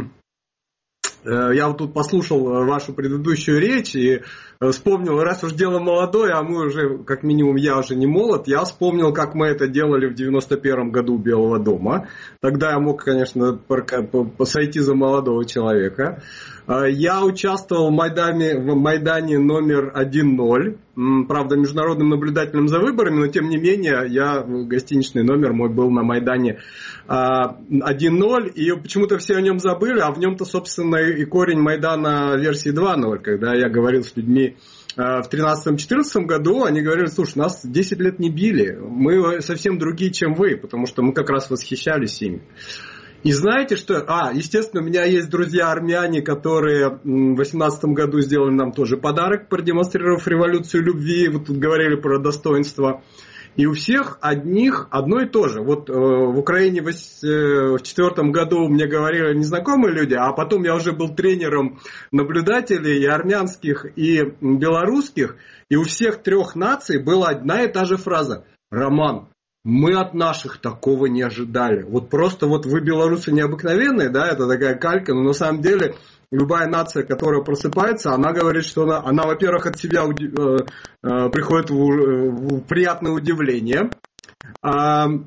Speaker 20: Я вот тут послушал вашу предыдущую речь и вспомнил, раз уж дело молодое, а мы уже, как минимум, я уже не молод, я вспомнил, как мы это делали в девяносто первом году у Белого дома. Тогда я мог, конечно, сойти за молодого человека. Я участвовал в Майдане, в Майдане номер один ноль, правда, международным наблюдателем за выборами, но тем не менее, я, гостиничный номер мой был на Майдане один ноль, и почему-то все о нем забыли, а в нем-то, собственно, и корень Майдана версии два ноль, когда я говорил с людьми в тринадцатом-четырнадцатом году, они говорили: слушай, нас десять лет не били, мы совсем другие, чем вы, потому что мы как раз восхищались ими. И знаете что? А, естественно, у меня есть друзья-армяне, которые в две тысячи восемнадцатом году сделали нам тоже подарок, продемонстрировав революцию любви. Вот тут говорили про достоинство. И у всех одних одно и то же. Вот э, в Украине в две тысячи четвёртом году мне говорили незнакомые люди, а потом я уже был тренером наблюдателей и армянских, и белорусских. И у всех трех наций была одна и та же фраза: Роман, мы от наших такого не ожидали. Вот просто вот вы, белорусы, необыкновенные, да, это такая калька, но на самом деле любая нация, которая просыпается, она говорит, что она, она во-первых, от себя э, э, приходит в, в приятное удивление. А в,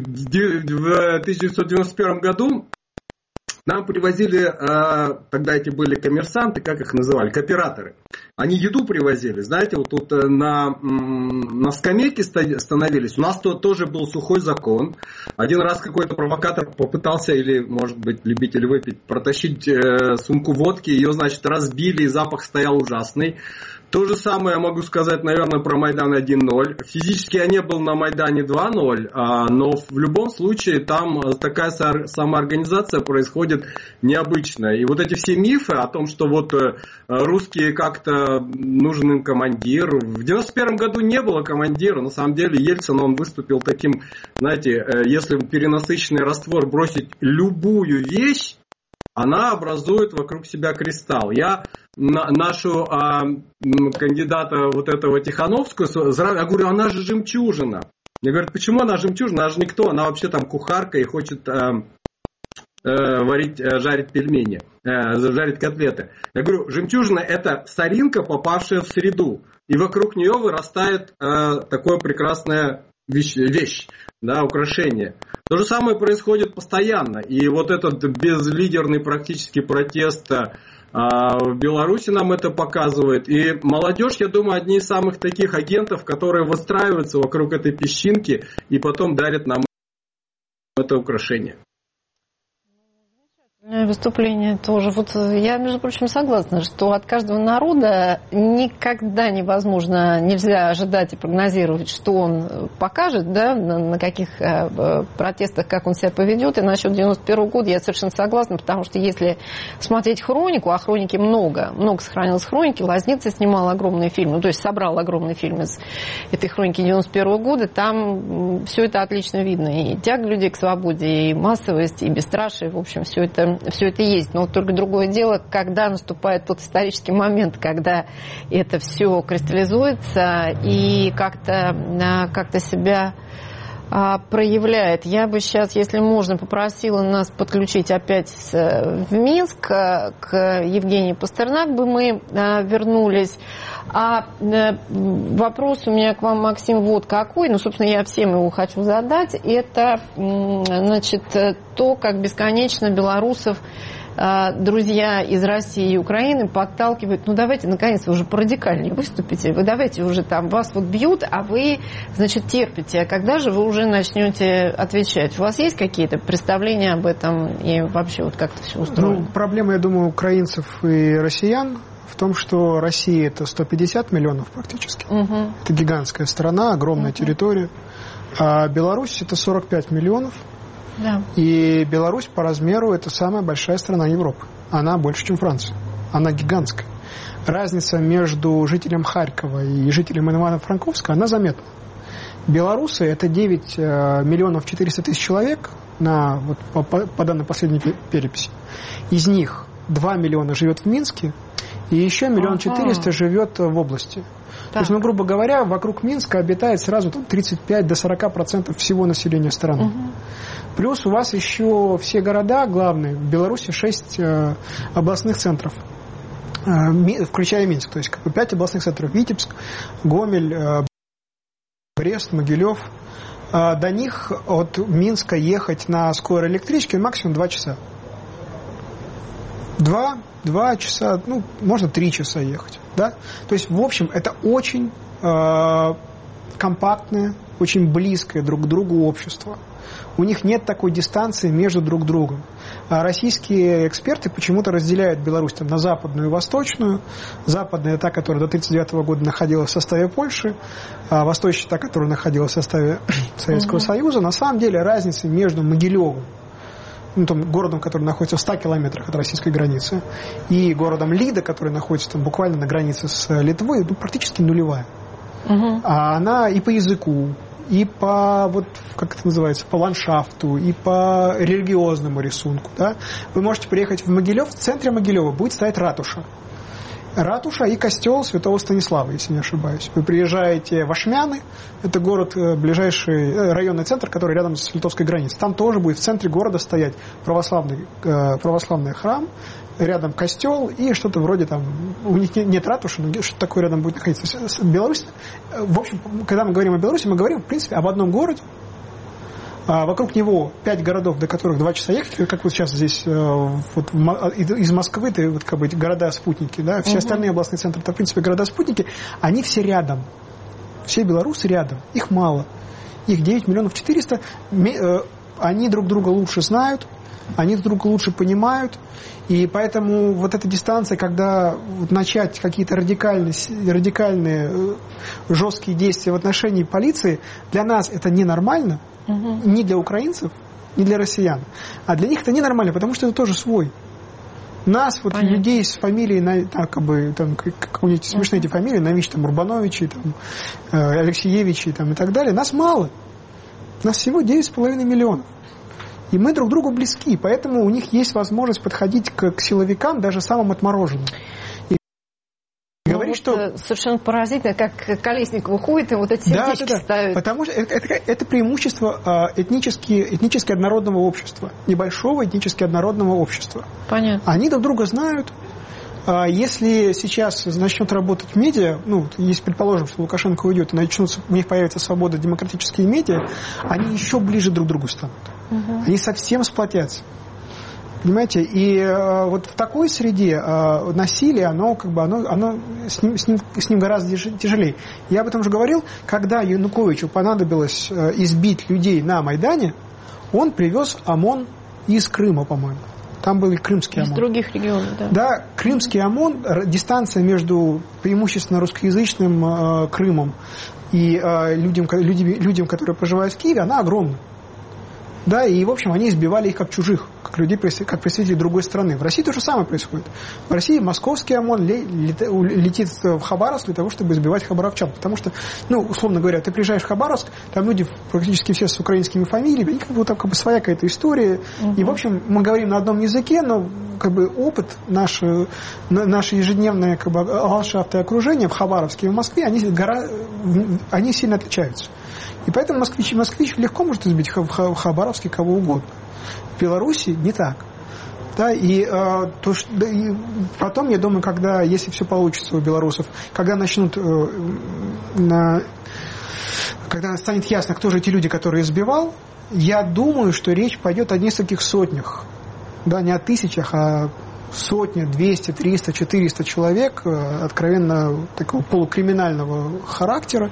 Speaker 20: в тысяча девятьсот девяносто первом году нам привозили, э, тогда эти были коммерсанты, как их называли, кооператоры. Они еду привозили, знаете, вот тут на, на скамейке становились. У нас то, тоже был сухой закон. Один раз какой-то провокатор попытался, или, может быть, любитель выпить, протащить э, сумку водки. Ее, значит, разбили, и запах стоял ужасный. То же самое я могу сказать, наверное, про Майдан один ноль. Физически я не был на Майдане два ноль, а, но в любом случае там такая самоорганизация происходит необычная. И вот эти все мифы о том, что вот русские как-то нужен им командир. В девяносто первом году не было командира. На самом деле Ельцин, он выступил таким, знаете, если в перенасыщенный раствор бросить любую вещь, она образует вокруг себя кристалл. Я на, нашу а, кандидата вот этого Тихановскую, я говорю, она же жемчужина. Мне говорят, почему она жемчужина? Она же никто, она вообще там кухарка и хочет а, а, варить, а, жарить пельмени, а, жарить котлеты. Я говорю, жемчужина это соринка, попавшая в среду. И вокруг нее вырастает а, такое прекрасная вещь, вещь, да, украшение. То же самое происходит постоянно. И вот этот безлидерный практически протест а, в Беларуси нам это показывает. И молодежь, я думаю, одни из самых таких агентов, которые выстраиваются вокруг этой песчинки и потом дарят нам это украшение.
Speaker 1: Выступление тоже. Вот я, между прочим, согласна, что от каждого народа никогда невозможно, нельзя ожидать и прогнозировать, что он покажет, да, на, на каких э, протестах, как он себя поведет. И насчет девяносто первого года я совершенно согласна, потому что если смотреть хронику, а хроники много, много сохранилось хроники, Лозница снимал огромный фильм, ну, то есть собрал огромный фильм из этой хроники девяносто первого года, там все это отлично видно. И тяга людей к свободе, и массовость, и бесстрашие, в общем, все это все это есть, но только другое дело, когда наступает тот исторический момент, когда это все кристаллизуется и как-то, как-то себя проявляет. Я бы сейчас, если можно, попросила нас подключить опять в Минск к Евгении Пастернак, бы мы вернулись. А вопрос у меня к вам, Максим, вот какой. Ну, собственно, я всем его хочу задать. Это, значит, то, как бесконечно белорусов друзья из России и Украины подталкивают, ну давайте, наконец, вы уже порадикальнее выступите, вы давайте уже там, вас вот бьют, а вы, значит, терпите. А когда же вы уже начнете отвечать? У вас есть какие-то представления об этом и вообще вот как-то все устроено?
Speaker 8: Ну, проблема, я думаю, украинцев и россиян в том, что Россия это сто пятьдесят миллионов практически. Угу. Это гигантская страна, огромная угу. территория. А Беларусь это сорок пять миллионов. Да. И Беларусь по размеру это самая большая страна Европы. Она больше, чем Франция. Она гигантская. Разница между жителем Харькова и жителем Ивано-Франковска, она заметна. Белорусы это девять миллионов четыреста тысяч человек на, вот, по, по данным последней переписи. Из них два миллиона живет в Минске, и еще миллион четыреста живет в области. Так. То есть, ну, грубо говоря, вокруг Минска обитает сразу там, тридцать пять до сорока процентов всего населения страны. Угу. Плюс у вас еще все города главные. В Беларуси шесть э, областных центров, э, включая Минск. То есть как бы пять областных центров. Витебск, Гомель, э, Брест, Могилев. Э, до них от Минска ехать на скорой электричке максимум два часа. Два, два часа, ну, можно три часа ехать. Да? То есть, в общем, это очень э, компактное, очень близкое друг к другу общество. У них нет такой дистанции между друг другом. А российские эксперты почему-то разделяют Беларусь там, на западную и восточную. Западная та, которая до тысяча девятьсот тридцать девятого года находилась в составе Польши, а восточная та, которая находилась в составе Советского угу. Союза. На самом деле разница между Могилевым, ну, там, городом, который находится в ста километрах от российской границы, и городом Лида, который находится там, буквально на границе с Литвой, ну, практически нулевая. Угу. А она и по языку, и по, вот, как это называется, по ландшафту, и по религиозному рисунку. Да? Вы можете приехать в Могилев, в центре Могилева будет стоять ратуша. Ратуша и костел Святого Станислава, если не ошибаюсь. Вы приезжаете в Ашмяны, это город, ближайший районный центр, который рядом с литовской границей. Там тоже будет в центре города стоять православный, православный храм, рядом костел и что-то вроде там, у них нет ратуши, но что-то такое рядом будет находиться. Беларусь, в общем, когда мы говорим о Беларуси, мы говорим, в принципе, об одном городе. А вокруг него пять городов, до которых два часа ехать, как вот сейчас здесь вот, из Москвы, это вот, как бы, города-спутники, да, все угу. остальные областные центры, это, в принципе, города-спутники, они все рядом. Все белорусы рядом. Их мало. Их девять миллионов четыреста. Они друг друга лучше знают, они друг друга лучше понимают. И поэтому вот эта дистанция, когда вот начать какие-то радикальные, радикальные жесткие действия в отношении полиции, для нас это ненормально, угу. ни для украинцев, ни для россиян. А для них это ненормально, потому что это тоже свой. Нас, вот Понятно. людей с фамилией, так, как бы, там, как у них смешные эти фамилии, Нович, там, Урбановичи, там, Алексеевичи там, и так далее, нас мало. Нас всего девять с половиной миллионов. И мы друг другу близки, поэтому у них есть возможность подходить к, к силовикам, даже самым отмороженным. И
Speaker 1: ну,
Speaker 8: говорить,
Speaker 1: вот
Speaker 8: что...
Speaker 1: Совершенно поразительно, как Колесник выходит и вот эти сердечки
Speaker 8: да, да, да.
Speaker 1: ставит.
Speaker 8: Потому что это, это, это преимущество этнически, этнически однородного общества, небольшого этнически однородного общества.
Speaker 1: Понятно.
Speaker 8: Они друг друга знают. Если сейчас начнет работать медиа, ну, если предположим, что Лукашенко уйдет, и начнутся, у них появится свобода, демократические медиа, они еще ближе друг к другу станут. Угу. Они совсем сплотятся. Понимаете? И э, вот в такой среде э, насилие, оно, как бы, оно, оно с, ним, с, ним, с ним гораздо тяжелее. Я об этом уже говорил, когда Януковичу понадобилось э, избить людей на Майдане, он привез ОМОН из Крыма, по-моему. Там был крымский ОМОН.
Speaker 1: Из других регионов, да.
Speaker 8: Да, крымский ОМОН, дистанция между преимущественно русскоязычным э, Крымом и э, людям, людям, людям, которые проживают в Киеве, она огромна. Да, и, в общем, они избивали их как чужих, как людей, как представителей другой страны. В России то же самое происходит. В России московский ОМОН летит в Хабаровск для того, чтобы избивать хабаровчан. Потому что, ну, условно говоря, ты приезжаешь в Хабаровск, там люди практически все с украинскими фамилиями, и как бы там как бы своя какая-то история. Угу. И, в общем, мы говорим на одном языке, но как бы опыт, наше, наше ежедневное как бы, ландшафт и окружение в Хабаровске и в Москве, они, гора, они сильно отличаются. И поэтому москвич, москвич легко может избить в Хабаровске кого угодно. В Беларуси не так. Да, и, э, то, что, да, и потом, я думаю, когда, если все получится у белорусов, когда начнут, э, на, когда станет ясно, кто же эти люди, которые избивал, я думаю, что речь пойдет о нескольких сотнях. Да, не о тысячах, а сотня, двести, триста, четыреста человек, откровенно такого полукриминального характера.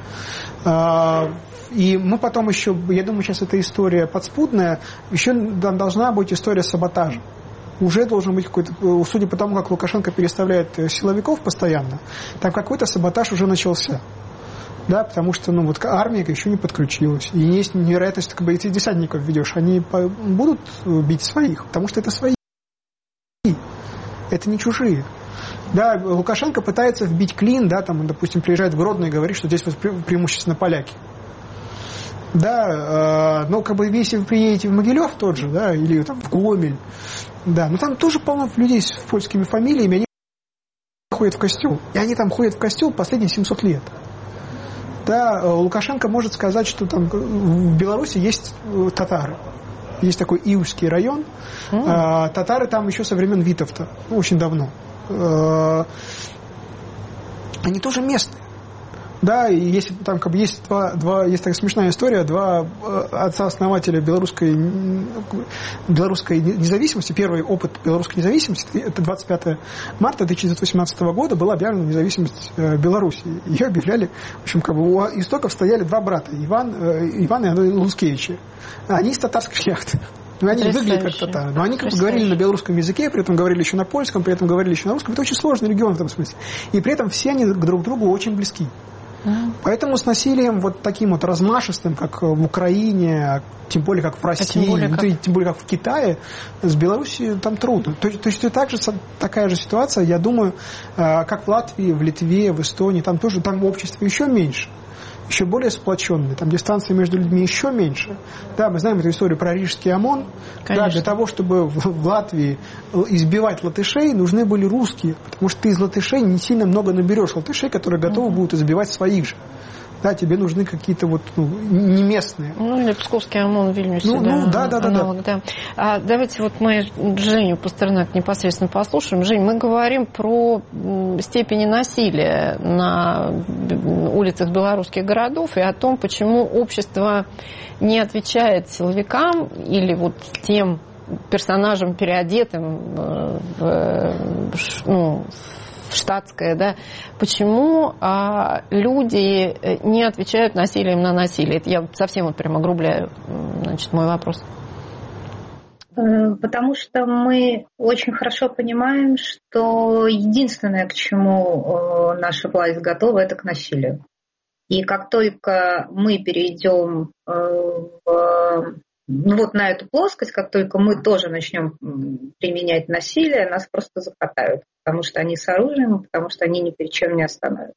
Speaker 8: И мы потом еще, я думаю, сейчас эта история подспудная, еще должна быть история саботажа. Уже должен быть какой-то, судя по тому, как Лукашенко переставляет силовиков постоянно, там какой-то саботаж уже начался. Да, потому что, ну, вот армия еще не подключилась. И есть невероятность, как бы, если десантников ведешь, они будут бить своих, потому что это свои. Это не чужие. Да, Лукашенко пытается вбить клин, да, там, он, допустим, приезжает в Гродно и говорит, что здесь вот преимущественно поляки. Да, э, но как бы если вы приедете в Могилев тот же, да, или там в Гомель, да, но там тоже полно людей с польскими фамилиями, они ходят в костел. И они там ходят в костел последние семьсот лет. Да, Лукашенко может сказать, что там в Беларуси есть татары. Есть такой Иушский район. Mm. А, татары там еще со времен Витовта. Ну, очень давно. А, они тоже местные. Да, и если там как бы есть два, два, есть такая смешная история, два отца-основателя белорусской, белорусской независимости, первый опыт белорусской независимости, это двадцать пятого марта тысяча девятьсот восемнадцатого года была объявлена независимость Беларуси. Ее объявляли, в общем, как бы у истоков стояли два брата, Иван, Иван и Андрей Лускевичи. Они из татарской шляхты. Ну, они выглядят как татары, но они как бы говорили на белорусском языке, при этом говорили еще на польском, при этом говорили еще на русском. Это очень сложный регион в этом смысле. И при этом все они друг к другу очень близки. Mm-hmm. Поэтому с насилием вот таким вот размашистым, как в Украине, тем более как в России, а тем, более, как... Ну, тем более как в Китае, с Белоруссией там трудно. То, то есть так же, такая же ситуация, я думаю, как в Латвии, в Литве, в Эстонии, там тоже там общество еще меньше, еще более сплоченное, там дистанция между людьми еще меньше. Да, мы знаем эту историю про Рижский ОМОН. Да, для того, чтобы в, в Латвии избивать латышей, нужны были русские, потому что ты из латышей не сильно много наберешь латышей, которые готовы mm-hmm. будут избивать своих же. Да, тебе нужны какие-то вот, ну, не местные.
Speaker 1: Ну, или Псковский ОМОН в Вильнюсе.
Speaker 8: Ну, да, ну, да, да,
Speaker 1: аналог,
Speaker 8: да.
Speaker 1: да. А давайте вот мы Женю Пастернак непосредственно послушаем. Жень, мы говорим про степени насилия на улицах белорусских городов и о том, почему общество не отвечает силовикам или вот тем персонажам, переодетым в, ну, в штатское, да, почему а, люди не отвечают насилием на насилие? Это я совсем вот прям огрубляю, значит, мой вопрос.
Speaker 9: Потому что мы очень хорошо понимаем, что единственное, к чему наша власть готова, это к насилию. И как только мы перейдем в, ну, вот на эту плоскость, как только мы тоже начнем применять насилие, нас просто закатают, потому что они с оружием, потому что они ни перед чем не остановятся.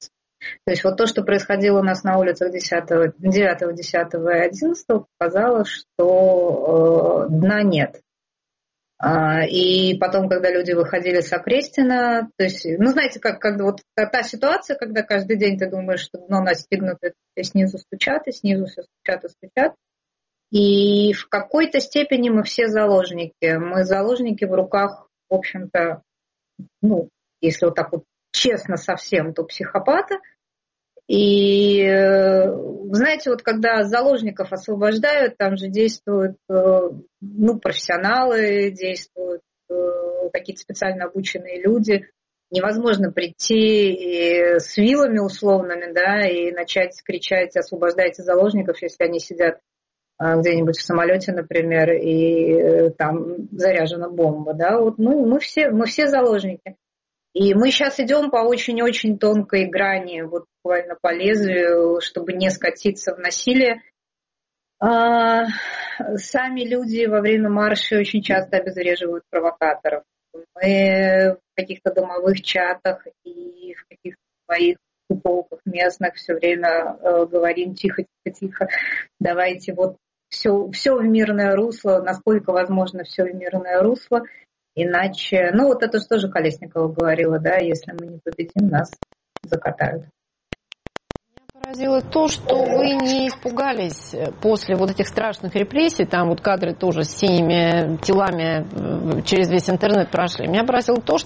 Speaker 9: То есть вот то, что происходило у нас на улицах десятого, девятого, десятого и одиннадцатого, показало, что э, дна нет. А, и потом, когда люди выходили с Окрестина, то есть, ну, знаете, как, как вот та, та ситуация, когда каждый день ты думаешь, что дно настигнуто, и снизу стучат, и снизу все стучат и стучат. И в какой-то степени мы все заложники. Мы заложники в руках, в общем-то, ну, если вот так вот честно совсем, то психопата. И, знаете, вот когда заложников освобождают, там же действуют, ну, профессионалы, действуют какие-то специально обученные люди. Невозможно прийти с вилами условными, да, и начать кричать: освобождайте заложников, если они сидят где-нибудь в самолете, например, и там заряжена бомба, да. Вот мы, мы, все, мы все заложники. И мы сейчас идем по очень-очень тонкой грани, вот буквально по лезвию, чтобы не скатиться в насилие. А, сами люди во время марша очень часто обезвреживают провокаторов. Мы в каких-то домовых чатах и в каких-то своих полках местных все время э, говорим: тихо-тихо-тихо, давайте вот все, все в мирное русло, насколько возможно все в мирное русло. Иначе, ну вот это же тоже Колесникова говорила, да, если мы не победим, нас закатают.
Speaker 1: Меня поразило то, что вы не испугались после вот этих страшных репрессий, там вот кадры тоже с синими телами через весь интернет прошли. Меня поразило то,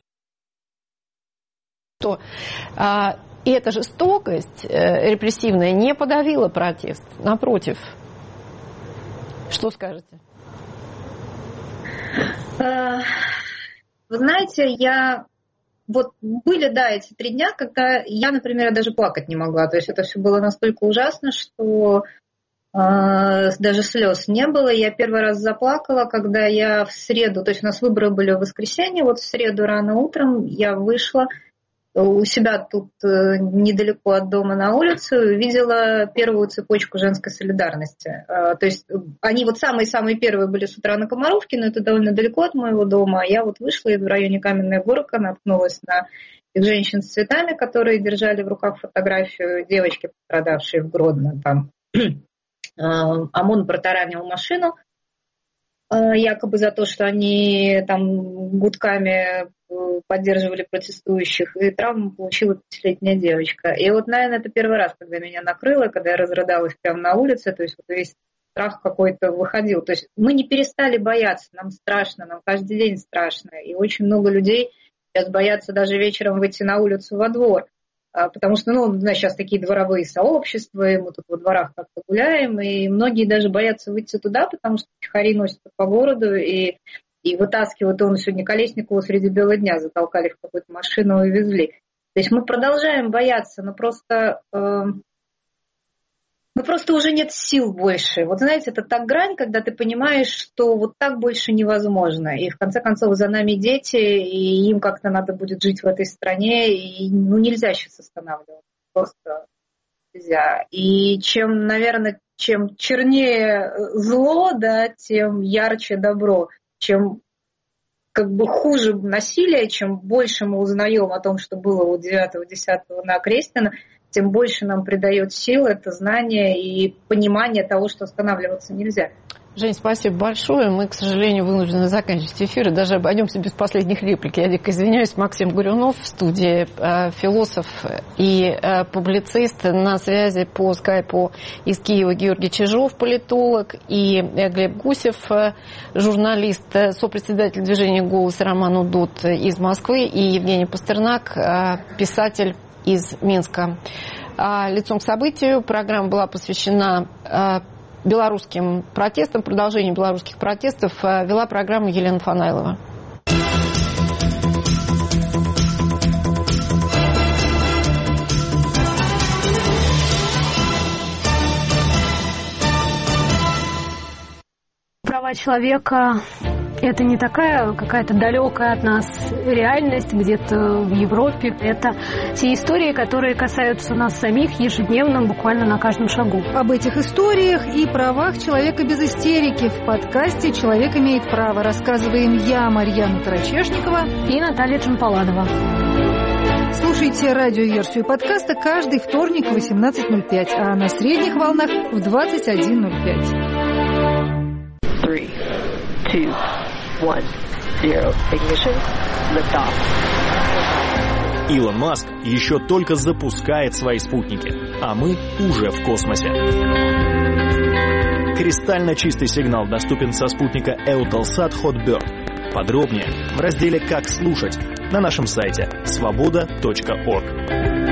Speaker 1: что а, и эта жестокость э, репрессивная не подавила протест, напротив. Что скажете?
Speaker 9: Вы знаете, я... Вот были, да, эти три дня, когда я, например, даже плакать не могла. То есть это все было настолько ужасно, что э, даже слез не было. Я первый раз заплакала, когда я в среду, то есть у нас выборы были в воскресенье, вот в среду рано утром я вышла у себя тут недалеко от дома на улицу, увидела первую цепочку женской солидарности. То есть они вот самые-самые первые были с утра на Комаровке, но это довольно далеко от моего дома. Я вот вышла и в районе Каменная Горка наткнулась на женщин с цветами, которые держали в руках фотографию девочки, пострадавшей в Гродно. Там ОМОН протаранил машину, якобы за то, что они там гудками поддерживали протестующих, и травму получила пятилетняя девочка. И вот, наверное, это первый раз, когда меня накрыло, когда я разрыдалась прямо на улице, то есть вот весь страх какой-то выходил. То есть мы не перестали бояться, нам страшно, нам каждый день страшно. И очень много людей сейчас боятся даже вечером выйти на улицу во двор. Потому что, ну, у нас сейчас такие дворовые сообщества, и мы тут во дворах как-то гуляем, и многие даже боятся выйти туда, потому что тихари носятся по городу, и, и вытаскивают, он сегодня Колесникову среди бела дня затолкали в какую-то машину и везли. То есть мы продолжаем бояться, но просто, э, ну, просто уже нет сил больше. Вот знаете, это та грань, когда ты понимаешь, что вот так больше невозможно. И в конце концов за нами дети, и им как-то надо будет жить в этой стране, и ну, нельзя сейчас останавливаться. Просто нельзя. И чем, наверное, чем чернее зло, да, тем ярче добро. Чем как бы хуже насилие, чем больше мы узнаем о том, что было у девятого-десятого на Окрестина, тем больше нам придает сил это знание и понимание того, что останавливаться нельзя.
Speaker 1: Жень, спасибо большое. Мы, к сожалению, вынуждены заканчивать эфир и даже обойдемся без последних реплик. Я дико извиняюсь. Максим Горюнов в студии, философ и публицист, на связи по скайпу из Киева Георгий Чижов, политолог, и Глеб Гусев, журналист, сопредседатель движения «Голос» Роман Удод из Москвы, и Евгений Пастернак, писатель из Минска. Лицом к событию программа была посвящена белорусским протестам, продолжению белорусских протестов. Вела программу Елена Фанайлова.
Speaker 21: Права человека — это не такая какая-то далекая от нас реальность где-то в Европе. Это те истории, которые касаются нас самих ежедневно, буквально на каждом шагу.
Speaker 22: Об этих историях и правах человека без истерики в подкасте «Человек имеет право» рассказываем я, Марьяна Тарачешникова,
Speaker 21: и Наталья Джампаладова.
Speaker 22: Слушайте радиоверсию подкаста каждый вторник в восемнадцать ноль пять, а на средних волнах в двадцать один ноль пять.
Speaker 2: Three, two, one, zero. Ignition. Lift off.
Speaker 5: Илон Маск еще только запускает свои спутники, а мы уже в космосе. Кристально чистый сигнал доступен со спутника Eutelsat Hotbird. Подробнее в разделе «Как слушать» на нашем сайте свобода точка орг.